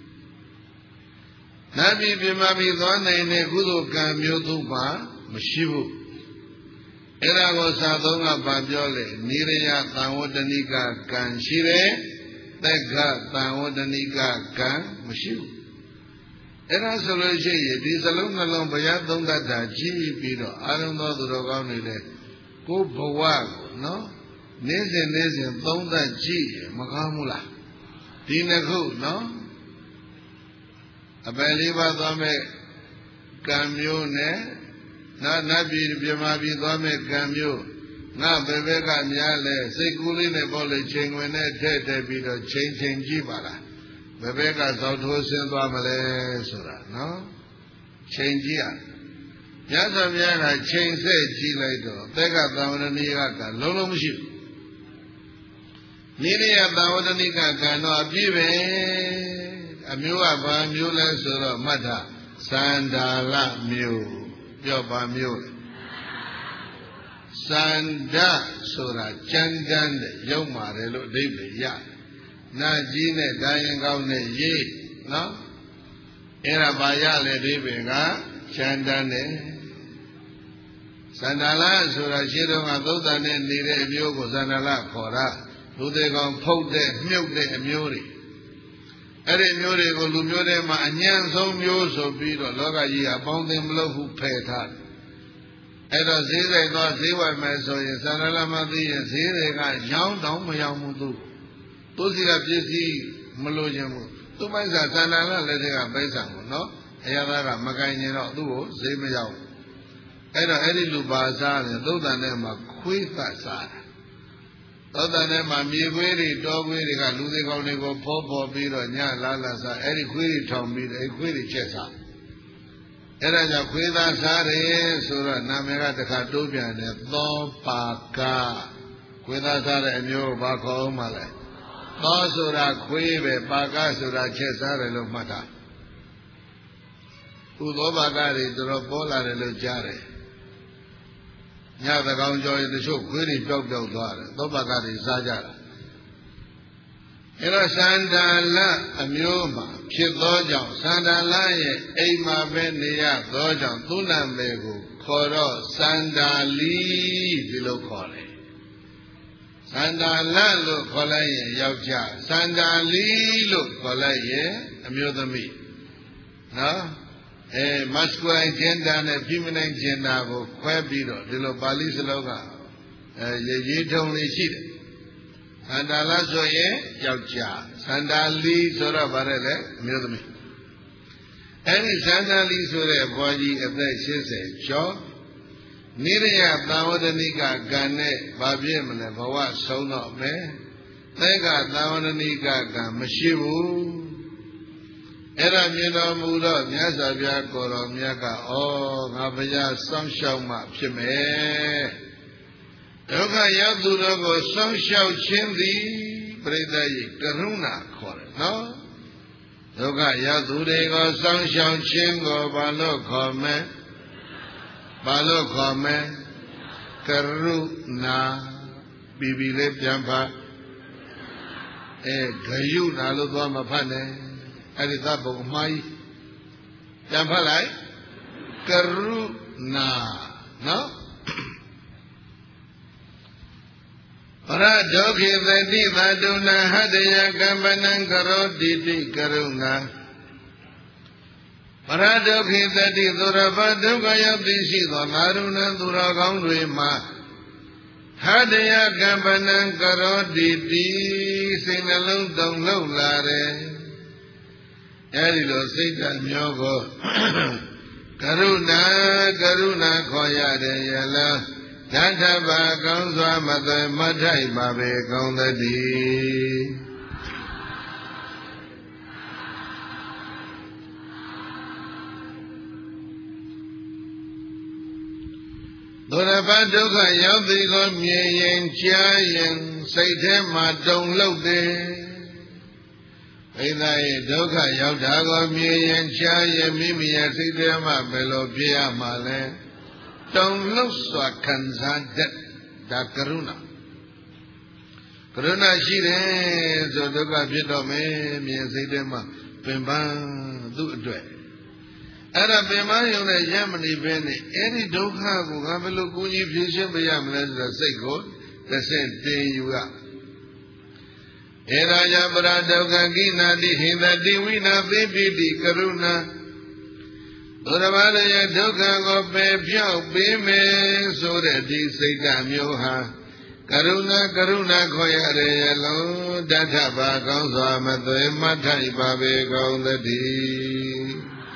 နတ်ပြည်ပြမပြည်သွားနိုင်တဲ့ကုသိုလ်ကံမျိုးသူ့မှာမရှိဘူးအဲ့ဒါကိုစာသုံးကဘာပြောလဲနိရယသံဝတ္တနိကကံရှိတယ်သက္ကသံဝတ္တနိကကံမရှိဘူးအဲ့ဒါဆိုလို့ရှိရင်ဒီစလုံးနှလုံးဘုရားသုံးတတ်တာကြည့်ပြီးတော့အာရုံသောသူတော်ကောင်းတွေလည်းကိုယ်ဘဝကိုနော်နေ့စဉ်သုံးတတ်ကြည့်မကောင်းဘူးလားဒီနှစ်ခုနော်အပယ်လေးပါးသွားမဲ့ကံမျိုးနဲ့နတ်ပြည်ပြမပြည်သွားမဲ့ကံမျိုးငါဘယ်ဘက်ကများလဲစိတ်ကူးလေးနဲ့ပေါ့လေချိန်ဝင်နဲ့ထည့်ပြီးတော့ချိန်ကြည့်ပါလားဘယ်ဘက်ကသောက်ထိုးဆင်းသွားမလဲဆိုတာနော်ချိန်ကြည့်ရမြတ်စွာဘုရားကချိန်ဆက်ကြည့်လိုက်တော့သက္ကသံဝတ္တနိကကလုံးမရှိဘူးနိရယသံဝတ္တနိကကံတော့အပြည့်ပဲအမျိုးကဘာမျိုးလဲဆိုတော့မှတ်တာသန္တာလမျိုးပြောပါမျိုးသန္ဒဆိုတာကြမ်းကြမ်းတဲ့ရုပ်မာတယ်လို့အဓိပ္ပာယ်ရနာကြီးနဲ့ဒါရင်ကောင်းနဲ့ရေးနော်အဲ့ဒါဘာရလဲအဓိပ္ပာယ်ကကြမ်းတမ်းတယ်သန္တာလဆိုတာရှင်းတော့ကသုဒ္ဓနဲ့နေတဲ့အမျိုးကိုသန္တာလခေါ်တာလူတွေကောင်ဖုတ်တဲ့မြုပ်တဲ့အမျိုးတွေအဲ့ဒီမျိုးတွေကိုလူမျိုးတွေမှာအညံ့ဆုံးမျိုးဆိုပြီးတော့လောကကြီးကအပေါင်းအသင်းမလုပ်ဘူးဖယ်ထားအဲ့တော့ဈေးဆိုင်တော့ဈေးဝယ်မယ်ဆိုရင်သန္တာလမသိရင်ဈေးတွေကရောင်းတောင်မရောင်းဘူးသူစီကပစ္စည်းမလို့ခြင်းဘူးသူ့မိုက်စာသန္တာလလက်တွေကပိဿံကိုနော်အရာသားကမကင်ရင်တော့သူ့ကိုဈေးမရောက်အဲ့တော့အဲ့ဒီလူပါစားတယ်သုဒ္ဓန်ထဲမှာခွေးသတ်စားတယ်သောတန်ထဲမှာမြေခွေးတွေတောခွေးတွေကလူတွေကောင်းတွေကိုဖောပေါ်ပြီးတော့ညလာစားအဲ့ဒီခွေးတွေထောင်ပြီးအဲ့ခွေးတွေချက်စားအဲ့ဒါကြောင့်ခွေးသားစားတယ်ဆိုတော့နာမည်ကတခါတိုးပြန်တယ်သောပါကခွေးသားစားတဲ့အမျိုးဘာခေါ်အောင်မလဲသောဆိုတာခွေးပဲပါကဆိုတာချက်စားတယ်လို့မှတ်တာဥသောပါကတွေတော်ပေါ်လာတယ်လို့ကြားတယ်ညသကောင်ကြော်ရင်တချို့ခွေးတွေပျောက်သွားတယ်သောဘကတွေစားကြတာအဲ့တော့သန္တာလအမျိုးမှာဖြစ်သောကြောင့်သန္တာလရဲ့အိမ်မှာပဲနေရသောကြောင့်သူ့နာမည်ကိုခေါ်တော့သန္တာလီဒီလိုခေါ်တယ်သန္တာလလို့ခေါ်လိုက်ရင်ယောက်ျားသန္တာလီလို့ခေါ်လိုက်ရင်အမျိုးသမီးနော်masculine gender နဲ့ feminine gender ကိုခွဲပြီးတော့ဒီလိုပါဠိစလုံးကရေးထုံလေးရှိတယ်သန္တာလဆိုရင်ယောက်ျားသန္တာလီဆိုတော့ဗါတယ်လေအမျိုးသမီးအဲ့ဒီသန္တာလီဆိုတဲ့ဘွားကြီးအသက်80ကျော်နိရယသံဝတ္တနိကကံနဲ့ဘာပြည့်မလဲဘဝဆုံးတော့မယ်သက္ကသံဝတ္တနိကကံမရှိဘူးအဲ့ဒါမြင်တော်မူတော့မြတ်စွာဘုရားကိုယ်တော်မြတ်ကဩငါဘုရားစောင့်ရှောက်မှဖြစ်မယ်ဒုက္ခရောက်သူတို့ကိုစောင့်ရှောက်ခြင်းသည်ပရိသတ်၏ကရုဏာခေါ်တယ်နော်ဒုက္ခရောက်သူတွေကိုစောင့်ရှောက်ခြင်းကိုဘာလို့ခေါ်မလဲကရုဏာပြီးလေးပြန်ဖတ်ဂယုဏလို့သွားမဖတ်နဲ့အဲ့ဒီသဘုံအမှားကြီးပြန်ဖတ်လိုက်ကရုဏာနော်ပရဒုက္ခိသတိသတုနာဟတယကမ္ပနံကရောတိတိကရုဏာပရဒုက္ခိသတိသူရဘဒုက္ခရောက်သိရှိသောနာရုဏသူတော်ကောင်းတွေမှာဟတယကမ္ပနံကရောတိတိစိတ်နှလုံးတုန်လှုပ်လာတယ်အဲဒီလိုစိတ်ဓာတ်မျိုးကိုကရုဏာခေါ်ရတယ်ယလားဓာတ္ထဘာကောင်းစွာမသွေမထိုက်ပါပဲကောင်းသတည်းသောရပဒုက္ခရောက်သည်ကိုမြင်ရင်ကြားရင်စိတ်ထဲမှာတုန်လှုပ်တယ်ဘိသားရဲ့ဒုက္ခရောက်တာကိုမြင်ရင်ကြားရင်မိမိရဲ့စိတ်ထဲမှာဘယ်လိုဖြစ်ရမှာလဲတုန်လှုပ်စွာခံစားတတ်ဒါကရုဏာရှိတယ်ဆိုဒုက္ခဖြစ်တော့မယ်မြင်စိတ်ထဲမှာပင်ပန်းသူ့အတွက်အဲ့ဒါပင်ပန်းရုံနဲ့ရမနေပဲနဲ့အဲ့ဒီဒုက္ခကိုငါဘယ်လိုကိုကြီးဖြေရှင်းပေးရမလဲဆိုတော့စိတ်ကိုတစ်ဆင့်တင်ယူရဧရာယပရဒုက္ခကိနာတိဟိန္တိဝိနာသိပိတိကရုဏာဘုရားဘာသာရဲ့ဒုက္ခကိုပယ်ဖြောက်ပေးမယ်ဆိုတဲ့ဒီစိတ်ဓာတ်မျိုးဟာကရုဏာခေါ်ရရဲ့လုံးတထဘာကောင်းစွာမသွေမထိုက်ပါပေကုန်သတည်း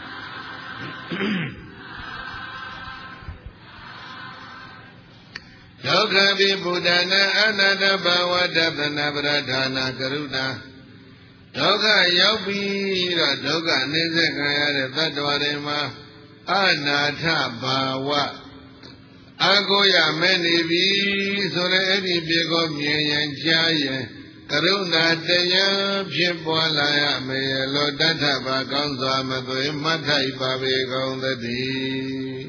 ဒုက္ခပိဗုဒ္ဓနာအနတ္တဘာဝတပနာပရဌာနာကရုဏာဒုက္ခရောက်ပြီးတော့ဒုက္ခနှိစ္စခံရတဲ့တ attva တွေမှာအနာထဘာဝအာကိုရမဲ့နေပြီဆိုတဲ့အဲ့ဒီပြေကိုမြင်ရင်ကြားရင်ကရုဏာတရားဖြစ်ပေါ်လာရမယ်လို့တထဘာကောင်းစွာမသွေမထိုက်ပါပေကုန်သတည်း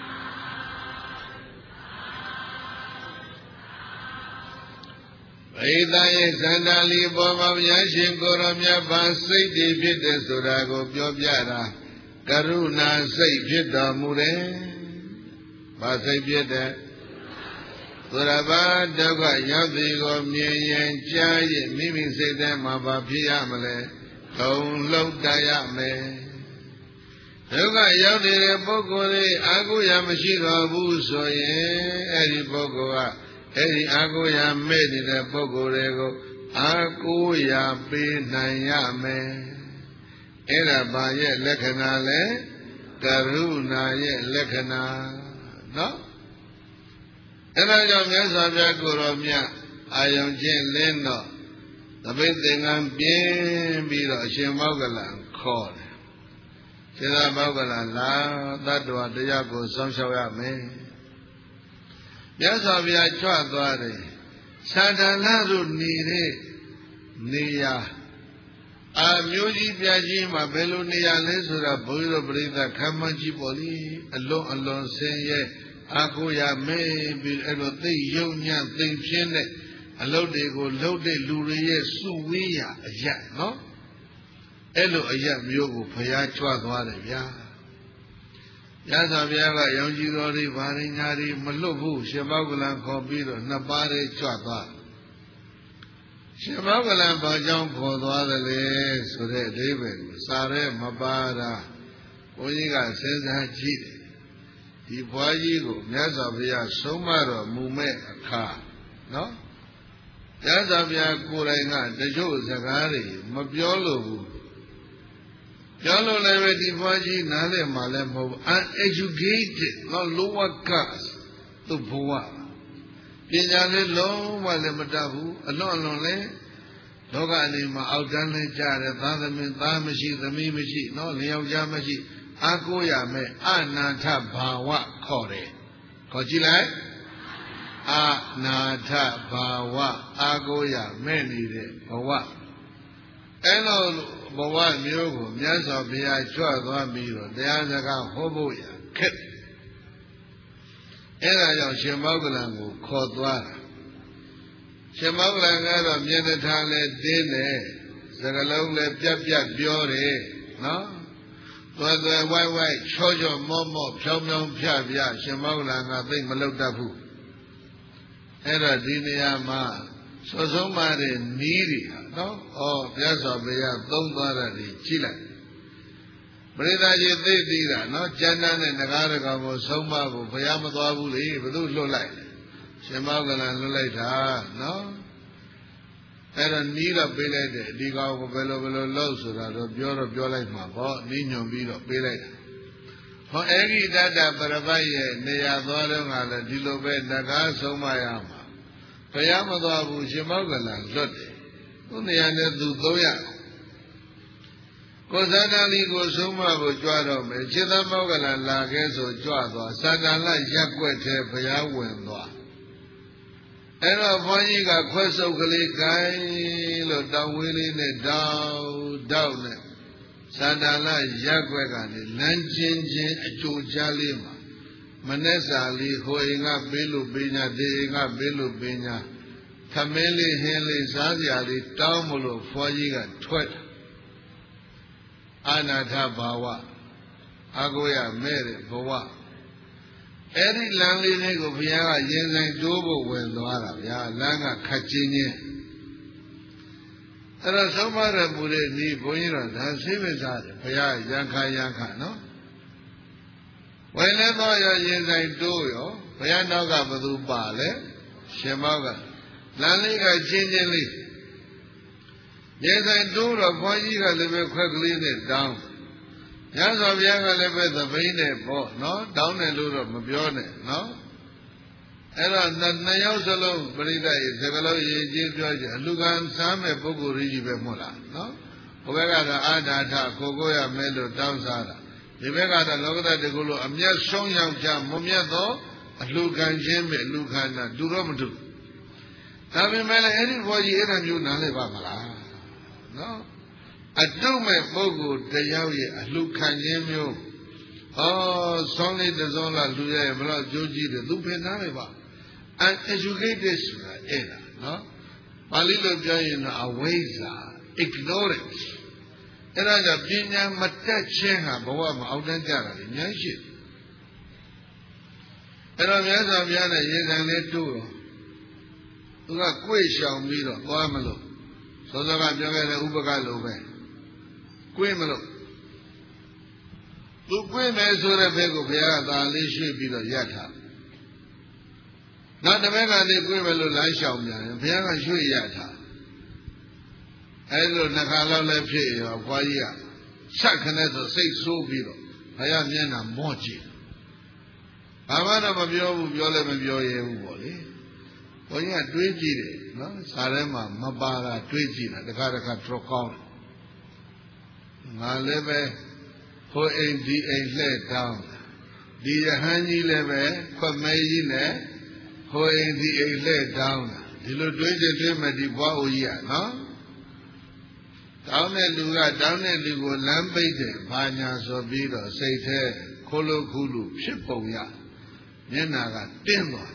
ဣဒံယေသန္တာလီပေါ်မှာဘုရားရှင်ကိုရောမြတ်ဘာစိတ်တည်ဖြစ်တဲ့ဆိုတာကိုပြောပြတာကရုဏာစိတ်ဖြစ်တော်မူတယ်။ဘာစိတ်ဖြစ်တဲ့သုရဘာဒုက္ခရောက်သည်ကိုမြင်ရင်ကြားရင်မိမိစိတ်ထဲမှာဘာဖြစ်ရမလဲ။ဂုံလှုပ်တရမယ်။ဒုက္ခရောက်နေတဲ့ပုဂ္ဂိုလ်တွေအာဟုရမရှိတော်ဘူးဆိုရင်အဲ့ဒီပုဂ္ဂိုလ်ကအဲ့ဒီအာကိုရာမဲ့နေတဲ့ပုဂ္ဂိုလ်တွေကိုအာကိုရာပေးနိုင်ရမယ်အဲ့ဒါဘာရဲ့လက္ခဏာလဲကရုဏာရဲ့လက္ခဏာနော်အဲ့ဒါကြောင့်မြတ်စွာဘုရားကိုရောမြတ်အာယုံချင်းလင်းတော့သပိတ်သင်္ကန်းပြင်းပြီးတော့အရှင်မောဂလန်ခေါ်တယ်ရှင်သာမောဂလန်လာသတ္တဝါတရားကိုစောင့်ရှောက်ရမယ်မြတ်စွာဘုရားကြွသွားတယ်သာဓလတို့နေတဲ့နေရာအာမျိုးကြီးပြကြီးမှာဘယ်လိုနေရာလဲဆိုတာဘုန်းကြီးတို့ပြိဿခံမှန်းကြည့်ပေါ်လိအလွန်ဆင်းရဲအာကိုရမဲပြီးအဲ့လိုသိယုံညံ့သိဖြင်းတဲ့အလုပ်တွေကိုလုပ်တဲ့လူတွေရဲ့စုဝေးရာအရာနော်အဲ့လိုအရာမျိုးကိုဘုရားကြွသွားတယ်ဗျာရသော်ဘုရားကယုံကြည်တော်တွေဗာရင်းညာတွေမလွတ်ဘူးရှင်မောဂလန်ခေါ်ပြီးတော့နှစ်ပါးလေးကြွသွားရှင်မောဂလန်ဘာကြောင့်ခေါ်သွားတယ်လဲဆိုတဲ့အဓိပ္ပာယ်ကိုစာရဲမပါတာဘုန်းကြီးကစဉ်းစားကြည့်တယ်ဒီဘွားကြီးကိုမြတ်စွာဘုရားဆုံးမတော်မူမဲ့အခါနော်မြတ်စွာဘုရားကိုယ်တိုင်ကတချို့စကားတွေမပြောလို့ဘူးပြောလို့လည်းပဲဒီဘွားကြီးနားလည်မှလည်းမဟုတ်ဘူး uneducated not lower class သူဘဝပညာလည်းလုံးဝလည်းမတတ်ဘူးအလွန်လည်းလောကအနေမှာအောက်တန်းလည်းကြားတယ်သားသမီးသားမရှိသမီးမရှိနော်လျောက်ကြားမရှိအာကိုရမဲ့အနာထဘာဝခေါ်တယ်ခေါ်ကြည့်လိုက်အနာထဘာဝအာကိုရမဲ့နေတဲ့ဘဝအဲ့လိုဘဝမျိုးကိုမြတ်စွာဘုရားကြွသွားပြီးတော့တရားစကားဟောဖို့ရခက်အဲ့ဒါကြောင့်ရှင်မောဂလန်ကိုခေါ်သွားတာရှင်မောဂလန်ကတော့မျက်နှာထားလဲတင်းတယ်စကလုံးလဲပြတ်ပြောတယ်နော်သွယ်ဝိုက်ဝိုက်ချောမောဖြောင်းဖြရှင်မောဂလန်ကသိမလောက်တတ်ဘူးအဲ့တော့ဒီနေရာမှာစောဆုံးမတဲ့နီးတွေဟာနော်ဩမြတ်စွာဘုရားသုံးသွားတာတွေကြည့်လိုက်ပရိသတ်ကြီးသိသိတာနော်ကျမ်းတမ်းနဲ့ငကားတကောင်ကိုဆုံးမဖို့ဘုရားမသွားဘူးလေဘယ်သူလွတ်လိုက်ရှင်မောဂလန်လွတ်လိုက်တာနော်အဲ့တော့နီးတော့ပေးလိုက်တယ်ဒီကောင်ကိုဘယ်လိုလုပ်ဆိုတာတော့ပြောလိုက်မှာပေါ့နီးညွန်ပြီးတော့ပေးလိုက်တယ်ဟောအေဂိတတပရပတ်ရဲ့နေရာသွားတော့ကလည်းဒီလိုပဲငကားဆုံးမရမှာဘုရားမသွားဘူးရှင်မောဂလန်လွတ်တယ်သူနေရာနဲ့သူ300ဟကိုသန္တာလီကိုဆုံးမဖို့ကြွတော့မယ်ခြေသမောကလလာခဲ့ဆိုကြွသွားသန္တာလရက်ွက်တဲ့ဘုရားဝင်သွားအဲ့တော့ဘုန်းကြီးကခွက်စုပ်ကလေးကိုင်းလို့တောင်ဝေးလေးနဲ့တောက်နဲ့သန္တာလရက်ွက်ကနေလမ်းချင်းချင်းအကျိုးကြားလေးမှာမနဲ့စာလေးဟိုအိမ်ကပေးလို့ပေးညာဒီအိမ်ကပေးလို့ပေးညာသမင်းလေးဟင်းလေးစားစရာလေးတောင်းမလို့ဘုန်းကြီးကထွက်အာနာထဘာဝအကိုရမဲ့တဲ့ဘဝအဲ့ဒီလမ်းလေးတွေကိုဘုရားကရင်ဆိုင်တိုးဖို့ဝင်သွားတာဗျာလမ်းကခက်ချင်းချင်းအဲ့တော့သုံးပါးရပူတဲ့ဤဘုန်းကြီးတော်ဒါသိမစားတယ်ဘုရားရံခါနော်ဝင်လဲတော့ရင်ဆိုင်တိုးရောဘုရားနောက်ကဘသူပါလဲရှင်မောကလမ်းလေးကချင်းချင်းလေးရင်ဆိုင်တိုးတော့ဘုန်းကြီးကလည်းပဲခွက်ကလေးနဲ့တောင်းညဇောဘုရားကလည်းပဲသပိန်းနဲ့ပေါ့နော်တောင်းတယ်လို့တော့မပြောနဲ့နော်အဲ့တော့နှစ်ယောက်စလုံးပရိသတ်ရေစကလုံးရေကြီးပြောကြအလူကံစားမဲ့ပုဂ္ဂိုလ်ကြီးပဲမဟုတ်လားနော်ဘုရားကတော့အာဒါထကိုရမဲလို့တောင်းစားတာဒီဘက်ကတော့လောကတကူလို့အမျက်ဆုံးယောက်ျားမမြတ်သောအလူကံချင်းပဲအလူခန္ဓာတူတော့မတူဒါပေမဲ့လည်းအဲ့ဒီဘောကြီးအဲ့ဒါမျိုးနားလဲပါမလားနော်အတုမဲ့ပုဂ္ဂိုလ်တယောက်ရဲ့အလှခံခြင်းမျိုးဆောင်းလေးတစ်စုံလားလူရဲ့ဘလို့ကြိုးကြည့်တယ်သူဖင်သားလိုက်ပါ uneducated ဆိုတာအဲ့ဒါနော်ပါဠိလိုပြောရင်တော့အဝိဇ္ဇာ ignorance အဲ့ဒါကြောင့်ပညာမတတ်ခြင်းဟာဘဝမှာအောက်တန်းကြတာလေအများကြီးအဲ့တော့မြတ်စွာဘုရားနဲ့ရေခံလေးတူတော့သူကကိုယ်ရှောင်ပြီးတော့သွားမလို့စောစောကပြောခဲ့တဲ့ဥပကလိုပဲကွင်းမလို့သူကွင်းမယ်ဆိုတဲ့ဘက်ကိုဘုရားကသာလေးရွှေ့ပြီးတော့ရပ်ထားနောက်တစ်ဘက်ကနေကွင်းမယ်လို့လမ်းလျှောက်ပြန်ဘုရားကရွှေ့ရပ်ထားအဲလိုနှစ်ခါလောက်လည်းဖြစ်ရောဘွားကြီးကဆက်ခနဲ့ဆိုစိတ်ဆိုးပြီးတော့ဘုရားမျက်နှာမော့ကြည့်ဘာမှတော့မပြောဘူးပြောလည်းမပြောရဘူးပေါ့လေဘုန်းကြီးကတွေးကြည့်တယ်နော်စာထဲမှာမပါတာတွေးကြည့်တာတခါတော့ကောင်းငါလည်းပဲဟိုအိမ်ဒီအိမ်လှဲ့တောင်းဒီရဟန်းကြီးလည်းပဲခွက်မဲကြီးနဲ့ဟိုအိမ်ဒီအိမ်လှဲ့တောင်းဒီလိုတွေးကြတွေးမှဒီဘွားအိုကြီးอ่ะနော်တောင်းတဲ့လူကတောင်းတဲ့လူကိုလမ်းပိတ်တယ်ဘာညာဆိုပြီးတော့စိတ်แท้ခိုးလို့ခုလို့ဖြစ်ပုံရမျက်နာကတင်းသွား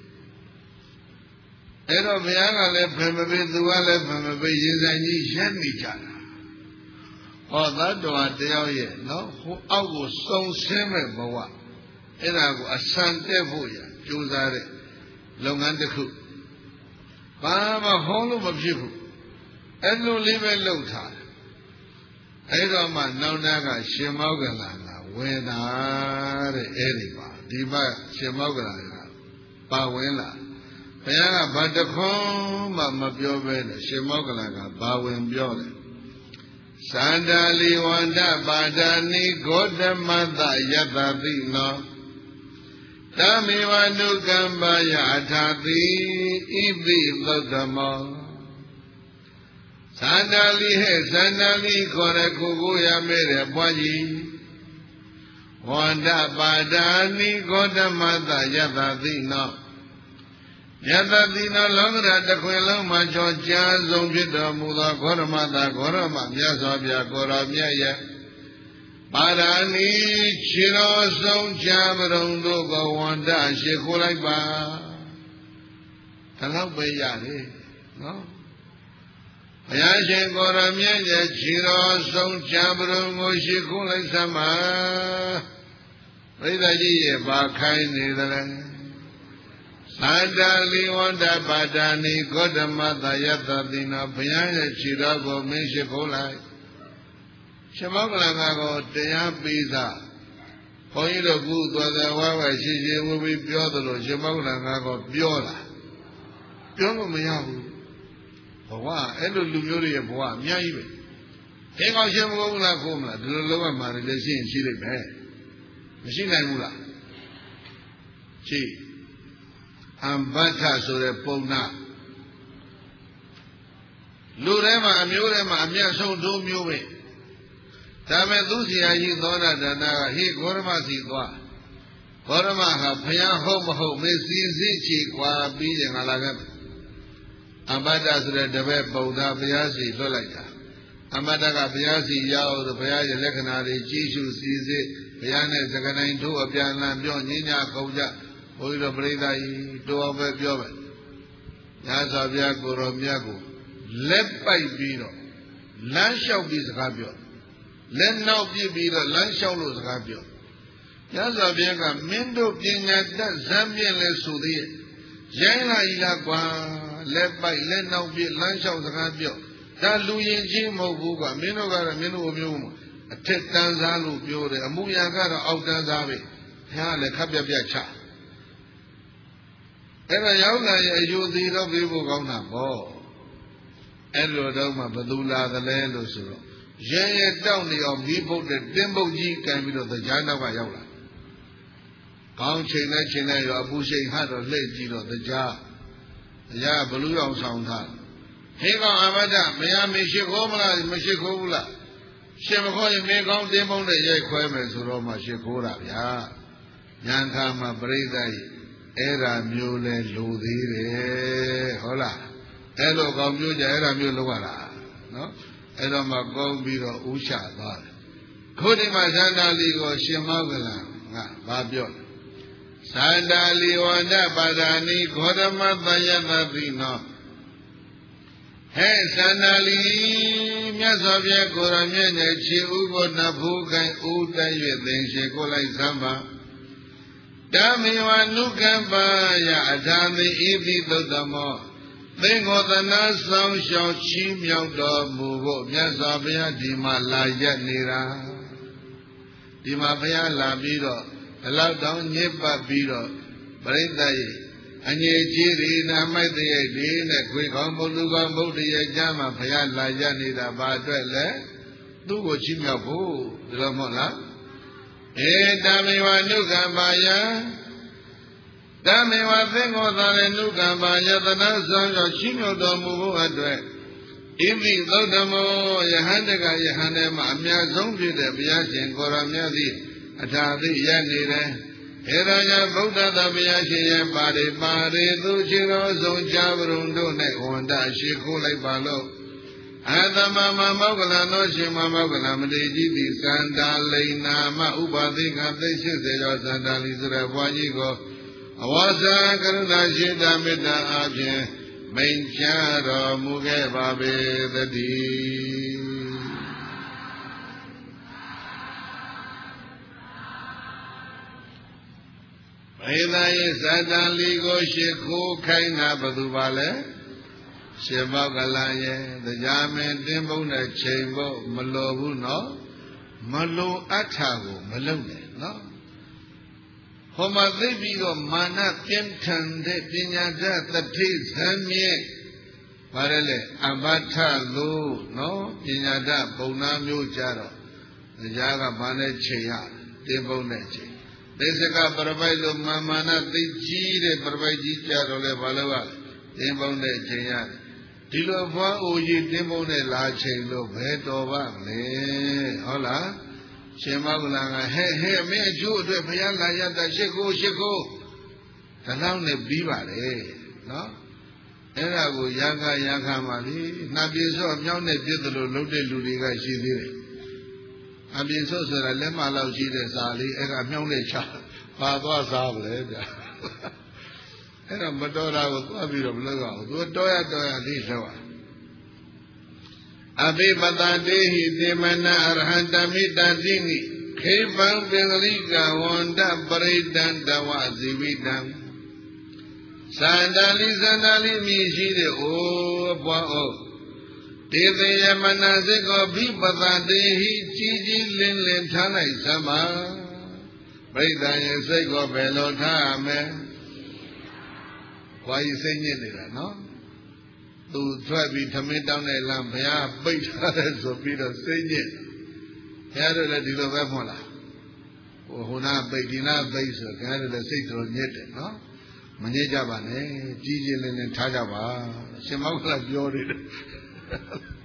အဲ့တော့ဘုရားကလည်းဖယ်မပေးသူကလည်းဖယ်မပေးရင်ဆိုင်ကြီးရက်နေကြတာဟောသတ္တဝါတယောက်ရဲ့နော်ဟိုအောက်ကိုစုံဆင်းမဲ့ဘဝအဲ့ဒါကိုအဆန်တက်ဖို့ရကြိုးစားတဲ့လုပ်ငန်းတစ်ခုဘာမှဟောလို့မဖြစ်ဘူးအဲ့လိုလေးပဲလုပ်ထားတယ်အဲ့တော့မှနောက်နာကရှင်မောကလန်ကဝေတာတဲ့အဲ့ဒီပါဒီဘရှင်မောကလန်ကပါဝင်လာဘုရားကဘာတခွန်းမှမပြောပဲနဲ့ရှင်မောကလန်ကဘာဝင်ပြောတယ်သန္တာလီဝန္တပါဒာနိဂေါတမတယတတိနောတမေဝနုကမ္ပါယအထာတိဣတိသုတ္တမောသန္တာလီဟဲ့သန္တာလီခေါ်တဲ့ကိုရမဲ့တဲ့ဘွားကြီးဝန္တပါဒာနိဂေါတမတယတတိနောယတတိနောလောကဓာတ်တစ်ခွင်လုံးမှာကြောကြားဆုံးဖြစ်တော်မူသောဂေါရမသာဂေါရမမြတ်စွာဘုရားကိုရောမြတ်ရဲ့ပါဒာနိခြေတော်ဆုံးချမရုံတို့ကိုဝန္တရှိခိုးလိုက်ပါဒါတော့ပဲရတယ်နော်ဘုရားရှင်ကိုရောမြတ်ရဲ့ခြေတော်ဆုံးချမရုံကိုရှိခိုးလိုက်စမ်းပါပရိသတ်ကြီးရဲ့ဘာခိုင်းနေသလဲသန္တာလီဝန္တပါဒာနိဂေါတမတယတတိနောဘုရားရဲ့ခြေတော်ကိုမင်းရှိခိုးလိုက်ရှင်မောကလန်ကိုတရားပေးစားဘုန်းကြီးတို့ကုသွားတဲ့ဝါဝရှိရှိဝပြီးပြောသလိုရှင်မောကလန်ကိုပြောတာပြောလို့မရဘူးဘဝအဲ့လိုလူမျိုးတွေရဲ့ဘဝအများကြီးပဲခေကောင်းရှင်မောကလန်ကိုမလားဒီလိုလုံးဝမှလည်းရှိရင်ရှိလိမ့်မယ်မရှိနိုင်ဘူးလားရှိအမ္ဘထဆိုတဲ့ပုံနာလူထဲမှာအမျိုးထဲမှာအမျက်ဆုံးဒုမျိုးပဲဒါမဲ့သူဆရာကြီးသောတာဒနာကဟေးဂေါရမစီသွားဂေါရမဟာဘုရားဟုတ်မဟုတ်မေးစီစစ်ချီกว่าပြီးရင်ငါလာခဲ့အမတ္တဆိုတဲ့တပည့်ပုံသားဘုရားစီလွတ်လိုက်တာအမတ္တကဘုရားစီရောက်ဆိုဘုရားရဲ့လက္ခဏာတွေကြီးစုစီစစ်ဘုရားနဲ့စကနိုင်ထိုးအပြန်လန်ပြောညညာခုံကြဘုန်းကြီးတို့ပြိဿကြီးတိုးအောင်ပဲပြောမယ်ညာသာဘုရားကိုရောမြတ်ကိုလက်ပိုက်ပြီးတော့လမ်းလျှောက်ပြီးစကားပြောလက်နောက်ပြပြီးတော့လမ်းလျှောက်လို့စကားပြောညာသာဘုရားကမင်းတို့ပညာတတ်ဇံပြင်းလဲဆိုသေးရဲ့ရိုင်းလာကြီးလားကွာလက်ပိုက်လက်နောက်ပြလမ်းလျှောက်စကားပြောဒါလူရင်ချင်းမဟုတ်ဘူးကွာမင်းတို့ကတော့မင်းတို့မျိုးအထက်တန်းစားလို့ပြောတယ်အမှုရာကတော့အောက်တန်းစားပဲဘုရားလည်းခပ်ပြပြချအဲ့ဒါရောက်လာရဲ့အယူသေးတော့ပြေဖို့ကောင်းတာပေါ့အဲ့လိုတော့မှဘသူလာသလဲလို့ဆိုတော့ရဲရဲတောက်နေအောင်မိဘုတ်တဲ့တင်းပုတ်ကြီးကန်ပြီးတော့တရားနောက်ကရောက်လာကောင်းချိန်နဲ့ချိန်နဲ့ရောအပူချိန်ဟတော့လှည့်ကြည့်တော့တရားဘလူးအောင်ဆောင်ထားဟေးကောင်အမတ္တမရမရှိခိုးမလားမရှိခိုးဘူးလားရှင်မခေါ်ရင်မင်းကောင်းတင်းပုတ်နဲ့ရိုက်ခွဲမယ်ဆိုတော့မှရှိခိုးတာဗျာညာခါမှာပြိဿကြီးအဲ့ဒါမျိုးလဲလူသေးတယ်ဟုတ်လားအဲ့လိုကောင်းမျိုးကြအဲ့ဒါမျိုးလောက်ရတာနော်အဲ့တော့မှကောင်းပြီးတော့ဥချသွားတယ်ခုဒီမှာသန္တာလီကိုရှင်မောကလန်ကဘာပြောလဲသန္တာလီဝန္ဒပါဒာနိဂေါတမသယတတိနောဟဲ့သန္တာလီမြတ်စွာဘုရားကိုရမြတ်နဲ့ခြေဥကိုနဖူးကိုင်ဥတည့်၍သင်ရှိကိုလိုက်သမ်းပါဓမ္မေဝနုကမ္ပါယအထာမိဣတိသုတ္တမောသင်္ခောသနာဆောင်ရှောက်ချီးမြှောက်တော်မူဖို့မြတ်စွာဘုရားဒီမှာလာရက်နေတာဒီမှာဘုရားလာပြီးတော့ဒီလောက်တောင်ညစ်ပတ်ပြီးတော့ပရိသတ်ရဲ့အငြိကြီးဒီနာမိုက်တရဲ့ဒီနဲ့ခွေကောင်းဘုလူကောင်းဘုဒ္ဓရဲ့ကျမ်းမှာဘုရားလာရက်နေတာဘာအတွက်လဲသူ့ကိုချီးမြှောက်ဖို့ဒီလိုမဟုတ်လားတမေဝနုကမ္ပါယတမေဝသင်္ခောသာလေနုကမ္ပါယသနာဆောင်ရောက်ချီးမြှောက်တော်မူဖို့အတွက်ဣတိသုတ္တမောယဟန်တကယဟန်ထဲမှာအများဆုံးဖြစ်တဲ့ဘုရားရှင်ကိုရမြတ်သည်အထာသိရနေတယ်ဧရာယဗုဒ္ဓသာဘုရားရှင်ရဲ့ပါရိသူချေတော်ဆုံးချဗရုံတို့၌ဝန္တရှိခိုးလိုက်ပါလို့အသမမမောက္ကလသောရှင်မမောက္ကလမတိကြီးသည်စန္ဒာလိန်နာမဥပါသိကသိ80တော်စန္ဒာလီဆိုတဲ့ဘွားကြီးကိုအဝါစာကရုဏာရှိတာမေတ္တာအပြင်မိန်ချတော်မူခဲ့ပါပေသတည်းဘိသာယေစန္ဒာလီကိုရှိခိုးခိုင်းတာဘယ်သူပါလဲရှင်မောကလန်ရဲ့တရားမင်းတင်းပုံးတဲ့ချိန်ဖို့မလိုဘူးနော်မလိုအပ်တာကိုမလုပ်နဲ့နော်ဟောမှာသိပြီးတော့မာနပြင်းထန်တဲ့ပညာတတ်တတိဇံမြင့်ဘာလဲလဲအဘထလို့နော်ပညာတတ်ပုံနာမျိုးကြတော့တရားကဘာနဲ့ချိန်ရတင်းပုံးတဲ့ချိန်သေစကပရပိုက်လို့မာနသိကြီးတဲ့ပရပိုက်ကြီးကြတော့လဲဘာလို့ကတင်းပုံးတဲ့ချိန်ရတယ်ဒီလိုဘွားအိုကြီးတင်းပုံးနဲ့လာချိန်လို့ဘယ်တော်ပါမလဲဟုတ်လားရှင်မောကလန်ကဟဲ့မင်းအကျိုးအတွက်ဘုရားလာရတာရှိခိုးဒါလောက်နဲ့ပြီးပါလေနော်အဲ့ဒါကိုရာခမှလေနှာပြေစော့မြောင်းနဲ့ပြစ်တယ်လို့လုပ်တဲ့လူတွေကရှိသေးတယ်အပြေစော့ဆိုတာလက်မလောက်ရှိတဲ့စာလေးအဲ့ဒါမြောင်းနဲ့ချပါသွားစားပါလေဗျာအဲ့တော့မတော်တာကိုသွားပြီးတော့မလုပ်အောင်သူတော်ရလေးလောက်အဘိပတတေဟိသေမနာအရဟံတမိတတိနိခေပံပင်လိကဝန္တပရိဒံတဝဇိဝိတံသန္တာလိမြည်ရှိတဲ့အိုးဘွားအိုတေသေယမနာစိကောဘိပတတေဟိကြီးလင်းထားလိုက်စမ်းပါပရိဒံရဲ့စိတ်ကိုဘယ်လိုထားရမလဲဘွားကြီးစိတ်ညစ်နေတာနော်သူထွက်ပြီးထမင်းတောင်းတဲ့လမ်းဘုရားပိတ်ထားတယ်ဆိုပြီးတော့စိတ်ညစ်ဘုရားတို့လည်းဒီလိုပဲမဟုတ်လားဟိုနာပိတ်ဒီနာပိတ်ဆိုဘုရားတို့လည်းစိတ်တော်ညစ်တယ်နော်မညစ်ကြပါနဲ့ကြီးလင်းထားကြပါရှင်မောက္ခလပြောတယ်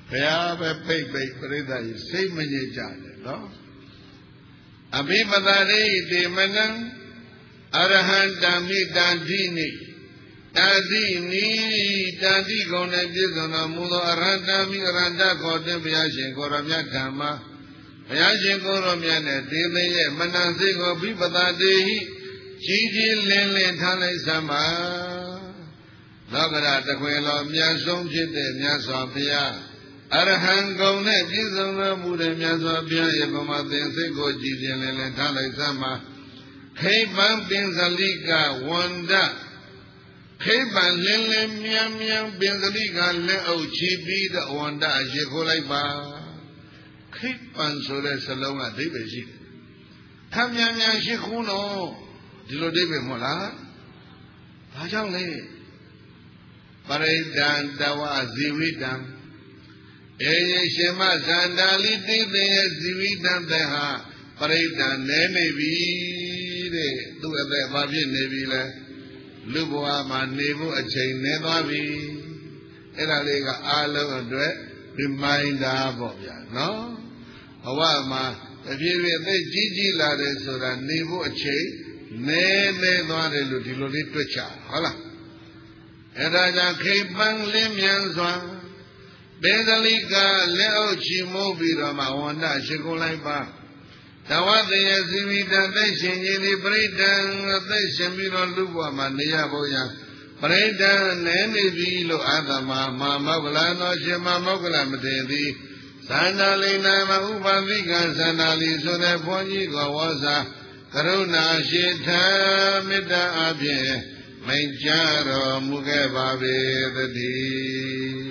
ဘုရားပဲပိတ်ပိတ်ပြိဿကြီးစိတ်မငြိကြတယ်နော်အဘိပဒရေတိမနံအရဟံတမိတန္တိနိတာတိနိတာတိကုံနဲ့ပြည့်စုံတော်မူသောအရဟံတမိအရဟံတခေါ်တဲ့ဘုရားရှင်ကိုရောမြတ်ဓမ္မဘုရားရှင်ကိုရောမြတ်နဲ့ဒေသရဲ့မနံစိတ်ကိုဘိပဒတေဟိကြီးကြီးလင်းလင်းထားလိုက်စမ်းပါလောကရတခွေလောမြတ်ဆုံးဖြစ်တဲ့မြတ်စွာဘုရားအရဟံကုံနဲ့ပြည့်စုံတော်မူတဲ့မြတ်စွာဘုရားရဲ့ဗမာသင်စိတ်ကိုကြည်ပြင်းလင်းလင်းထားလိုက်စမ်းပါခိဗံပင်စလိကဝန္ဒခိဗံလင်းလင်းမြန်မြန်ပင်စလိကလက်အုပ်ချီပြီးတဲ့ဝန္ဒရေခိုးလိုက်ပါခိဗံဆိုတဲ့စလုံးကအဓိပ္ပာယ်ရှိတယ်ထမြန်မြန်ရှိခိုးတော့ဒီလိုအဓိပ္ပာယ်မဟုတ်လားဘာကြောင့်လဲပရိဒံတဝဇီဝိတံအေယေရှင်မဇန္တာလိတိသေယဇီဝိတံတေဟာပရိဒံနဲနေပြီတဲ့သူ့အသက်ဘာဖြစ်နေပြီလဲလူဘဝမှာနေဖို့အချိန်နည်းသွားပြီအဲ့ဒါလေးကအားလုံးအတွက် reminder ပေါ့ဗျာနော်ဘဝမှာတဖြည်းဖြည်းအသက်ကြီးကြီးလာတယ်ဆိုတာနေဖို့အချိန်နည်းသွားတယ်လို့ဒီလိုလေးတွေ့ချဟုတ်လားအဲ့ဒါကြောင့်ခိပန်းလင်းမြန်စွာပေဒလိကလက်အုပ်ချီမိုးပြီးတော့မှဝန္ဒရှိခိုးလိုက်ပါတဝတ္တယဇီဝိတံသိရှင်ကြီးဒီပရိဒံသိရှင်ပြီးတော့လူဘဝမှာနေရဖို့ရပရိဒံနဲနေပြီလို့အာသမမာမောက္ကလတော်ရှင်မမောက္ကလမတေသည်သန္တာလိနာမဥပသိကသန္တာလိဆိုတဲ့ဘုန်းကြီးကဝါစာကရုဏာရှိထမေတ္တာအဖြင့်မိန့်ကြားတော်မူခဲ့ပါပေသတည်း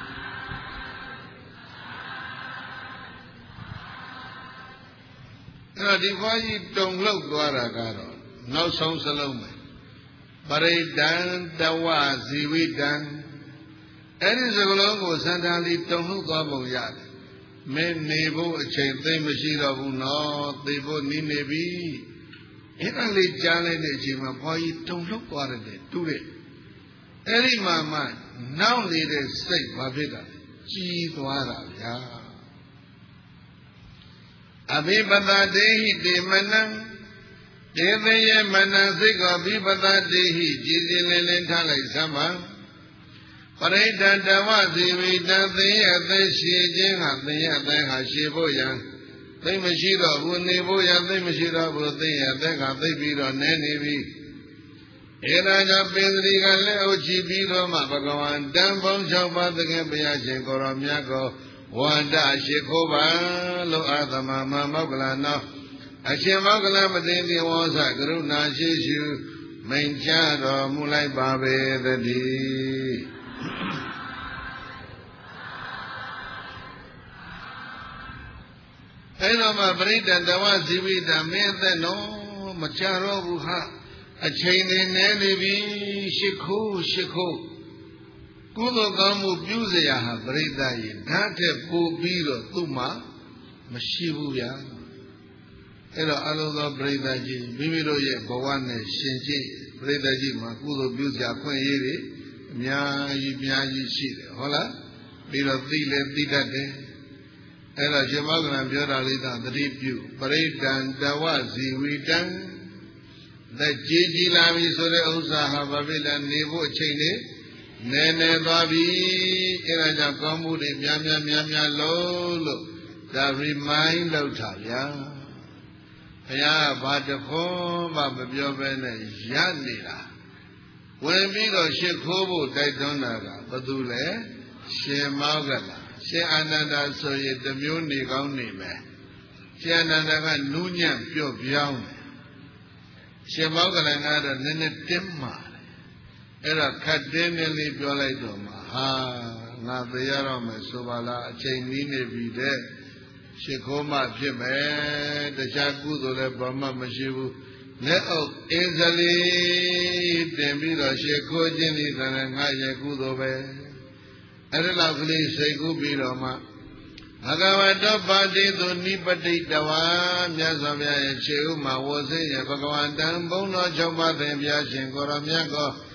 အဲ့တော့ဒီဘွားကြီးတုံလှုပ်သွားတာကတော့နောက်ဆုံးစလုံးပဲပရိဒံတဝဇီဝိတံအဲ့ဒီစကလုံးကိုစန္ဒာလီတုံလှုပ်သွားပုံရတယ်မင်းနေဖို့အချိန်သိမရှိတော့ဘူးနော်သိဖို့နီးနေပြီအဲ့ဒါလေးကြားလိုက်တဲ့အချိန်မှာဘွားကြီးတုံလှုပ်သွားတယ်တူးတယ်အဲ့ဒီမှာမှနောက်နေတဲ့စိတ်ဘာဖြစ်တာလဲကြီးသွားတာဗျာအဘိပဒတေဟိတေမနံဒေသယေမနစိတ်ကိုအဘိပဒတေဟိကြည်စင်လင်းလင်းထားလိုက်စမ်းပါပရိဒံတဝဇီဝိတံသိယအသက်ရှိခြင်းဟာသိယအသက်ဟာရှိဖို့ရန်သိမရှိတော့ဘူးနေဖို့ရန်သိမရှိတော့ဘူးသိယအသက်ကသိပြီးတော့နဲနေပြီဧရာဇပင်စရိကလက်အုပ်ချီပြီးတော့မှဘဂဝန္တံဘုံ၆ပါးသခင်ဘုရားရှင်ကိုရောမြတ်ကိုဝန္ဒရှိခိုးပါလို့အာသမမမောက္ကလနောအရှင်မောက္ကလမသိတိဝောဇကရုဏာရှိရှုမိန့်ကြားတော်မူလိုက်ပါပေသတည်းအဲ့တော့မှပရိဒံတဝဇီဝိတံမင်းအသက်တော့မချတော့ဘူးဟာအချိန်နေနေပြီရှိခိုးကုသိုလ်ကောင်းမှုပြုเสียဟာပရိသတ်ရင်ဓာတ်ထက်ပိုပြီးတော့သူ့မှာမရှိဘူးဗျာအဲ့တော့အလုံးသောပရိသတ်ကြီးမိမိတို့ရဲ့ဘဝနဲ့ရှင်ကြည့်ပရိသတ်ကြီးမှာကုသိုလ်ပြုเสียခွင့်ရည်တွေအများကြီးရှိတယ်ဟုတ်လားပြီးတော့သိလဲသိတတ်တယ်အဲ့တော့ရှင်မောက္ကလံပြောတာလေးသာသတိပြုပရိဒံတဝဇီဝိတံသက်ကြီးလာပြီဆိုတဲ့ဥစ္စာဟာဘာဖြစ်လဲနေဖို့အချိန်လေးနေသွားပြီအဲ့ဒါကြောင့်ကောင်းမှုတွေများလုံးလို့ဒါ remind လုပ်တာဗျာဘုရားဘာတခွန်းမှမပြောဘဲနဲ့ရနေတာဝင်ပြီးတော့ရှ िख ိုးဖို့တိုက်တွန်းတာကဘာတူလဲရှင်မောက္ကလရှင်အာနန္ဒာဆိုရင်တမျိုးနေကောင်းနေမယ်ရှင်အာနန္ဒာကနူးညံ့ပြော့ပြောင်းတယ်ရှင်မောက္ကလကတော့နည်းနည်းတင်းမာအဲ့ဒါခတ်တင်းနေလေးပြောလိုက်တော့မှဟာငါသိရတော့မယ်ဆိုပါလားအချိန်နီးနေပြီတဲ့ရှ िख ိုးမှဖြစ်မယ်တခြားကုသိုလ်လည်းဘာမှမရှိဘူးလက်အုပ်အင်းစလီတင်ပြီးတော့ရှ िख ိုးခြင်းဒီကလည်းငါရဲ့ကုသိုလ်ပဲအဲ့ဒါလောက်ကလေးစိတ်ကူးပြီးတော့မှဘဂဝတောပါတိသူနိပတိတဝါမြတ်စွာဘုရားရဲ့ခြေဥမှာဝေစိရဲ့ဘဂဝန္တံဘုံတော်၆ပါးသင်ဘုရားရှင်ကိုရောမြတ်ကို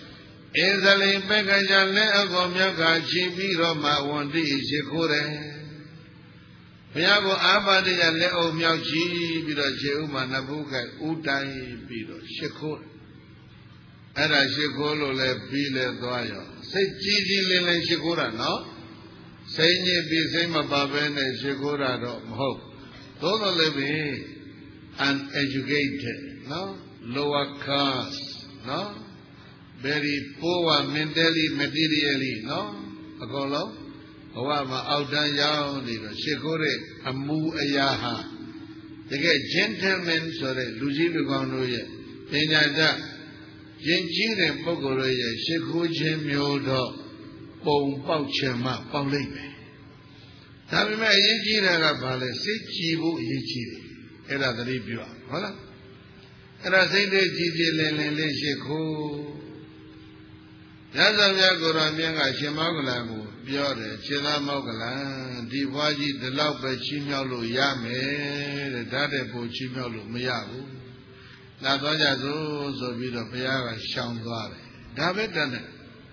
Ezalin Pekaja Leago Miaka Chibiro Ma Wandi Shikure Miago Abadia Leo Miauchi Biro Cheuma Nabuka Utai Biro Shikur Era Shikolo Le Bile Doyo Say Gigi Lile Shikura no Say Ni Bisema Babene Shikura Ho Todo Levi uneducated no lower caste no very poor mentally materially no Agolo Awama Audan Yao Nido Shikore Amu Ayaha they get gentlemen so that Lucy Lugono ye Penyada Jenjin and Pogoro ye Shiko Myodo Pong Pauchema Paulime Tabima Yijina Bale Sichibu Yichi Era the review Hola Era Saint Gigi Len Shiko Yazamia Goramianga Shimagalamu Biore Chila Mogala Divaji the Laupe Chimyalu Yame the Dadepo Chimyalu Miyabu Nadajazo Zobito Piaga Shamdare David Dane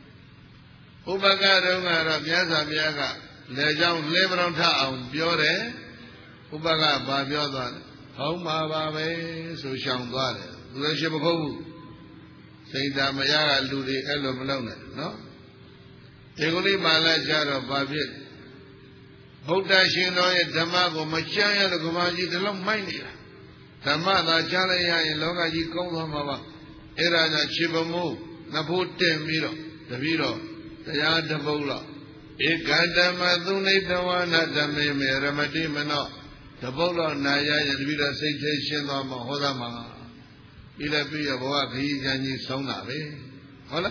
Ubaga Runga Miaza Miaga Lejam Lebron Town Biore Ubaga Babiodan Home Babe so Shamdare Lushabu Saint Amaya Ludi Elo Malone, no? Egoli Mala Jaro Babit Buddha Shino Damago Machaya the Gumaji the Long Mindia Tamada Jalaya in Logaji Kongama Era Chibamu Napute Miro the Viro the Yada Bola Ekadama Dune Dawana Dame Ramadi Mano the Bola Naya and Vida Citation of Mahodama Ila Pia Boa Kijani Sonabe Hola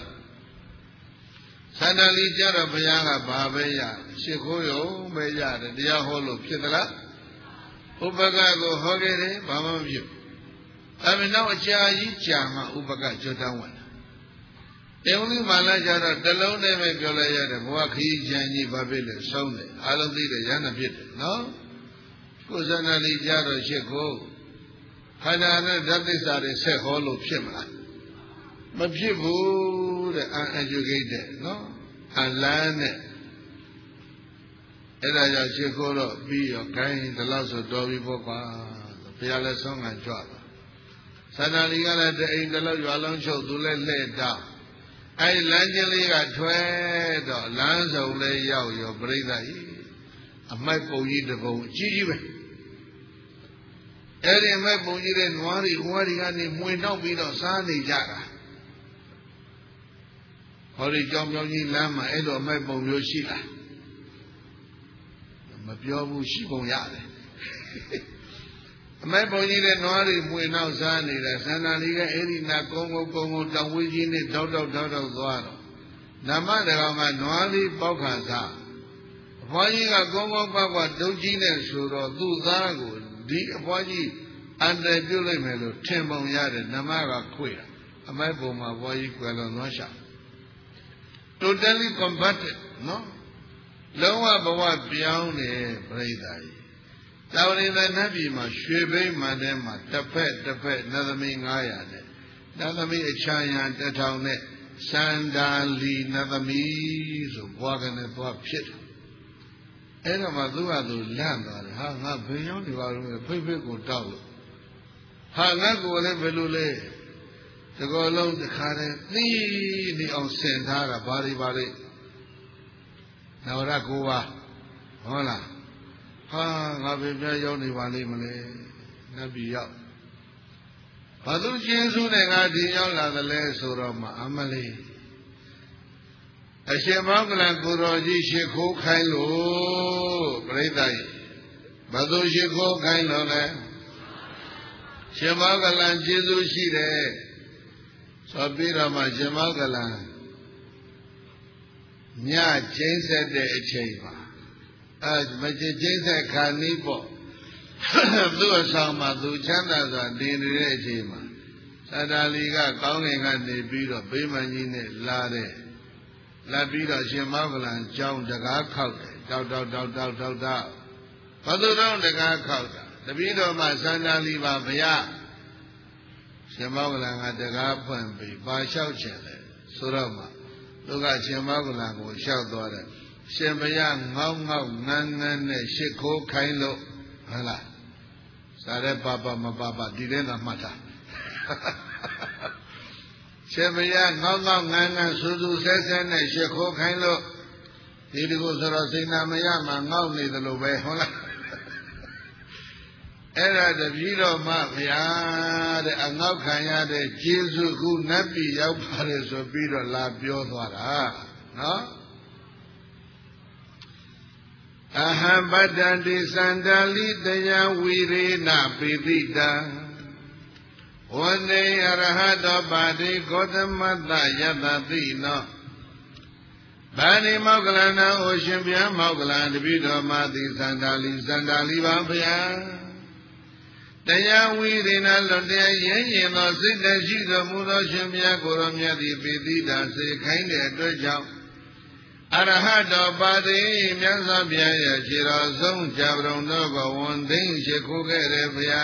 Sanali Jara Bayaga Babaya Shikoyo Maya the Diaholo Kitala Ubagago Hogere Bama View I mean now a Chayi Chama Ubaga Jotawan The only Malajara Dalone Megolaya the Boa Kijani Babile Sonde I don't think the Yana Bit no Kusanali Jara Shiko Hanana Dadisari say hollow Shimla. Majibu the uneducated, no? And learn it. Ella Shikoro be your kind, the loss of Dobby Bopa, the Piala song and drop. Sanaliana the angel you alone show to let down. I landly got 12 lands of lay out your brother. I might go eat the bone. Gee. Eri mai punjire nuari gani mui nau bido sani jara. Hori jom yongi lama edo mai pungyo shila. Mapiobu shibong yale. Mai punjire nuari mui nau sani la sana liga eri na kongo tangwiji ni dau zwaro. Nama dega nuari pauka sa. Pwaji ka kongo pakwa doji ne suro du zago. Di Abaji and the Dulimelo, Timbon Yard, Namaga Queer, a Maboma Boy Quello Nosha. Totally combated, no? Lower Bawa beyond a Bradai. Down in the Nabima, Shebe Madema, the pet, Nathaming Ayane, Nathami a China, the town, Sandali, Nathami, so walking a pop shit. Era Madua do Landa, hang up beyond the people down. Hang up with a belule to go along the current, the on Santara, body. Now Rakua, hola. Hang up in Yoni Valimale, Nabi up. Padu Jesu and Adiola the less or Amali. Ashemaglan Guruji Shiko Kailo, Bredai, Badu Shiko Kailo, Shemagalan Jesu Shire, Sabirama Shemagalan, Nya Jensa de Echeva, as Majensa Kanipo, Sama, Duchana, Dini Echema, Sadaliga, Konging and the Bido, Bimani, Lade. La Bida Shemavalan, John the Gakauta, down. Father down the Gakauta, the Bido Masana Liva Baya Shemavalan at the Gapan, by Shauchele, ဆိုတော့မှသူကရှင်မောဂလန်ကိုလျှောက်သွားတယ်ရှင်ဘုရားငေါငေါငန်းငန်းနဲ့ရှ िख ိုးခိုင်းလို့ဟုတ်လားစာရဲပါပါမပါပါဒီထဲသာမှတ်တာရှင်ဘုရားငေါငေါငန်းငန်းစူးစူးဆဲဆဲနဲ့ရှ िख ိုးခိုင်းလို့ဒီတကူဆိုတော့စိတ်နာမရမှငေါနေတယ်လို့ပဲဟုတ်လားအဲ့ဒါတပည့်တော်မှဗျာတဲ့အငေါက်ခံရတဲ့ကျေးဇူးခုနတ်ပြည်ရောက်ပါတယ်ဆိုပြီးတော့လာပြောသွားတာနော်အဟံပတ္တန္တိစန္ဒာလိတယဝီရေနပိတိတံဝန္တေအရဟတောပါတိဂေါတမတ္တယတတိနောဗာဏိမောဂလနာဩရှင်ဗျာမောဂလံတပည့်တော်မှသည်စန္ဒာလိပါဗျာတရားဝိရိဏလွန်တရားရင်းရင်သောစိတ်တရှိတော်မူသောရှင်မြတ်ကိုယ်တော်မြတ်သည်ပေတိတာစေခိုင်းတဲ့အတွက်ကြောင့်အရဟတောပါတိမြတ်စွာဘုရားရဲ့ခြေတော်ဆုံးကြပရုံတော်ကိုဝန်သိမ်းရှိခိုးခဲ့တယ်ဗျာ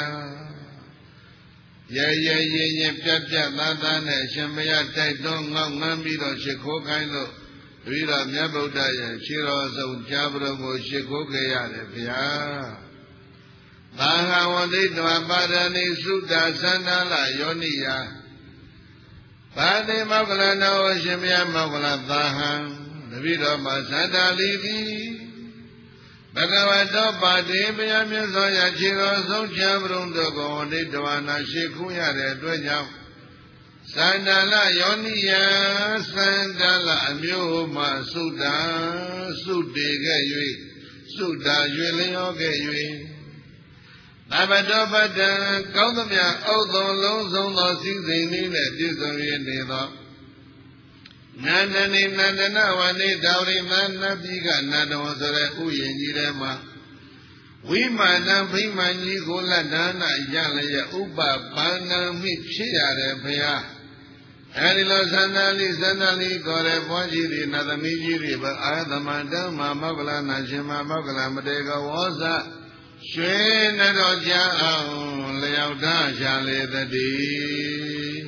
ရဲရင်ပြတ်သားသားနဲ့ရှင်ဘုရားတိုက်တွန်းငေါငန်းပြီးတော့ရှိခိုးခိုင်းလို့ပြီးတော့မြတ်ဗုဒ္ဓရဲ့ခြေတော်ဆုံးကြပရုံကိုရှိခိုးခဲ့ရတယ်ဗျာဘာဟဝတိတဝပါဒနိသုတ္တသန္တာလယောနိယဘာတိမောကလနောရှင်မြတ်မောကလသာဟံတပိတော်မှာသန္တာလိတိဘဂဝတောပါတိဘုရားမြတ်စွာဘုရားခြေတော်ဆုံးချပရုံတို့ကိုဝတိတဝနာရှိခုရတဲ့အတွက်ကြောင့်သန္တာလယောနိယသန္တာလအမျိုးမှသုတ္တသုတေခဲ့၍သုတ္တရွေလျောခဲ့၍သဗ္ဗတောပတ္တံကောင်းသမျှဩသောလုံးစုံသောစည်းစိမ်နည်းနဲ့ပြည့်စုံရနေသောနန္ဒနိနန္ဒနဝနိတောရိမနတ်ပြည်ကနတ်တော်ဆိုတဲ့ဥယျာဉ်ကြီးထဲမှာဝိမာနံဖိမှန်ကြီးကိုလက်ဒါနရလျက်ဥပပါဏံမိဖြစ်ရတဲ့ဘုရားအဲဒီလိုသန္တာလိခေါ်တဲ့ဘွားကြီးတွေနတ်သမီးကြီးတွေပဲအာသမန္တမမောကလနာရှင်မမောကလမတေကဝောဇရွှေနဲ့တော့ကြအောင်လျောက်ထားရှာလေတည်း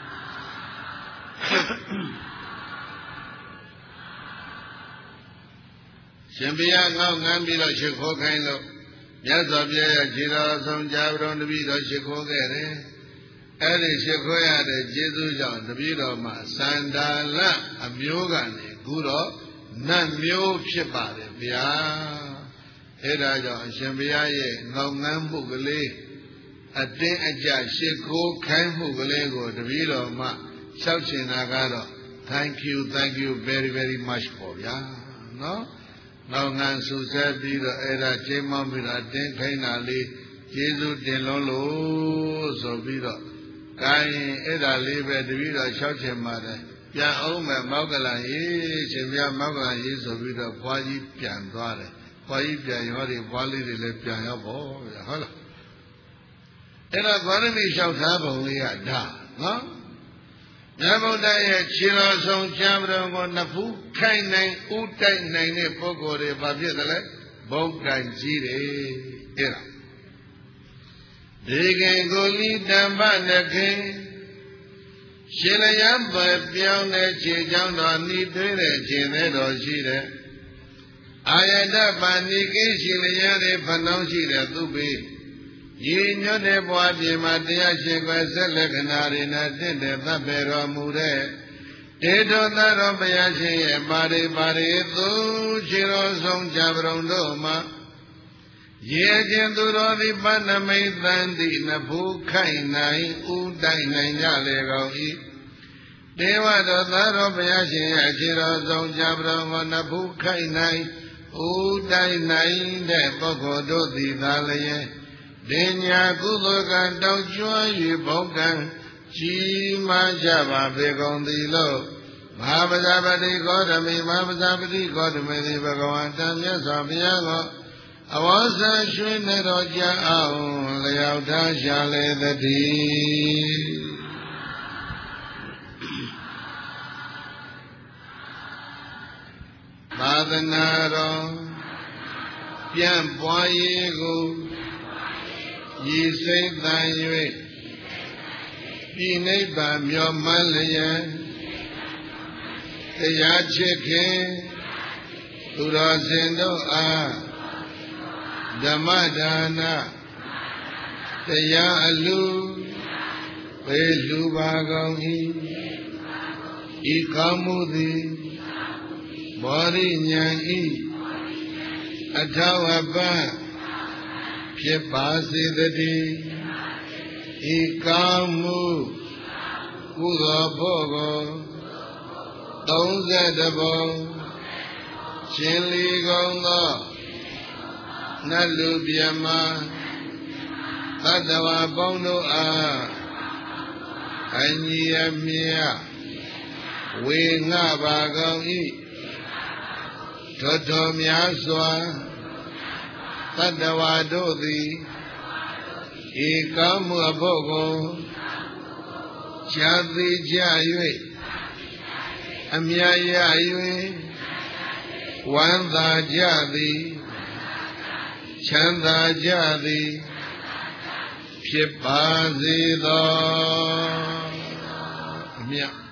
ရှင်ဘုရားငေါငန်းပြီးတော့ရှိခိုးခိုင်းလို့မြတ်စွာဘုရားရဲ့ခြေတော်ဆုံးကြပရုံတပည့်တော်ရှိခိုးခဲ့တယ်အဲ့ဒီရှိခိုးရတဲ့ကျေးဇူးကြောင့်တပည့်တော်မှာစန္ဒာလအမျိုးကနေခုတော့နတ်မျိုးဖြစ်ပါတယ်ဗျာအဲ့ဒါကြောင့်အရှင်ဘုရားရဲ့ငေါငန်းမှုကလေးအတင်းအကျရှိခိုးခိုင်းမှုကလေးကိုတပည့်တော်မှလျှောက်ချင်တာကတော့ thank you very very much ပေါ့ဗျာနော်ငေါငန်းဆူဆက်ပြီးတော့အဲ့ဒါချိန်မောင်းပြီးတော့အတင်းခိုင်းတာလေးကျေးဇူးတင်လုံးလို့ဆိုပြီးတော့ကိုင်းအဲ့ဒါလေးပဲတပည့်တော်လျှောက်ချင်ပါတယ်ပြန်အောင်မယ်မောက္ကလကြီးရှင်ဘုရားမောက္ကလကြီးဆိုပြီးတော့ဘွားကြီးပြန်သွားတယ်ဘွားကြီးပြန်ရောဒီဘွားလေးတွေလည်းပြန်ရောက်ပေါ့ဗျာဟုတ်လားအဲ့တော့ဂေါရမီလျှောက်ထားပုံလေးကဒါနော်မြတ်ဗုဒ္ဓရဲ့ခြေတော်ဆုံးချမ်းပရုံကိုနှစ်ဖူးခိုင်နိုင်ဥတိုက်နိုင်တဲ့ပုဂ္ဂိုလ်တွေဘာဖြစ်သလဲဘုံကံကြီးတယ်အဲ့ဒါဒေကေကိုလိတံပနခေရှင်လျံပဲပြောင်းတဲ့ခြေချောင်းတော်ဤတွေးတဲ့ခြေသေးတော်ရှိတဲ့အာယတပါဏိကိရှင်လျံတွေဖနှောင်းရှိတဲ့သူပေရေညွတ်တဲ့ဘွားပြေမှာတရားရှိခွဲဆက်လက္ခဏာတွေနဲ့တင့်တဲ့သဗ္ဗေတော်မူတဲ့တေတောသရောဘုရားရှင်ရဲ့ပါရိသူခြေတော်ဆုံးကြပရုံတို့မှာရေခြင်းသူတော်သည်ပဏ္ဏမိတ်သန္တိနဖူးခိုင်နိုင်ဥတိုက်နိုင်ကြလေကုန်၏ဒေဝတော်သရောဘုရားရှင်ရဲ့ခြေတော်ဆုံးကြပရုံကိုနဖူးခိုင်နိုင်ဥတိုက်နိုင်တဲ့ပုဂ္ဂိုလ်တို့သည်သာလျက်ပညာကုသိုလ်ကံတောင်းကျွမ်း၍ဘုံကံကြီးမားကြပါပေကုန်သည်လို့မဟာပဇာပတိဂေါတမိမဟာပဇာပတိဂေါတမိသည်ဘဂဝန္တမြတ်စွာဘုရားကိုအဝါစရွှေနဲ့တော်ကြအောင်လျောက်ထားရှာလေတည်းသာသနာတော်ပြန်ပွားရေးကိုရည်စိတ်တန်၍ပြည်နိဗ္ဗာန်မျှော်မှန်းလျက်တရားချစ်ခင်သူတော်စင်တို့အားဓမ္မဒါနတရားအလူပေးလူပါကောင်း၏ဤကောင်းမှုသည်ဘောရိညာဤအထဝပဖြစ်ပါစေတည်းဤကောင်းမှုကုသိုလ်ဖို့ကို30ပုံရှင်လီကုံသောနတ်လူပြမသတ္တဝါပေါင်းတို့အားအညီအမြတ်ဝေငှပါကောင်း၏ထိုထိုများစွာသတ္တဝါတို့သည်ဤကောင်းမှုအဖို့ကိုချမ်းသာကြ၍အမြတ်ရ၍ဝမ်းသာကြသည်ချမ်းသာကြသည်ဖြစ်ပါစေသောအမြတ်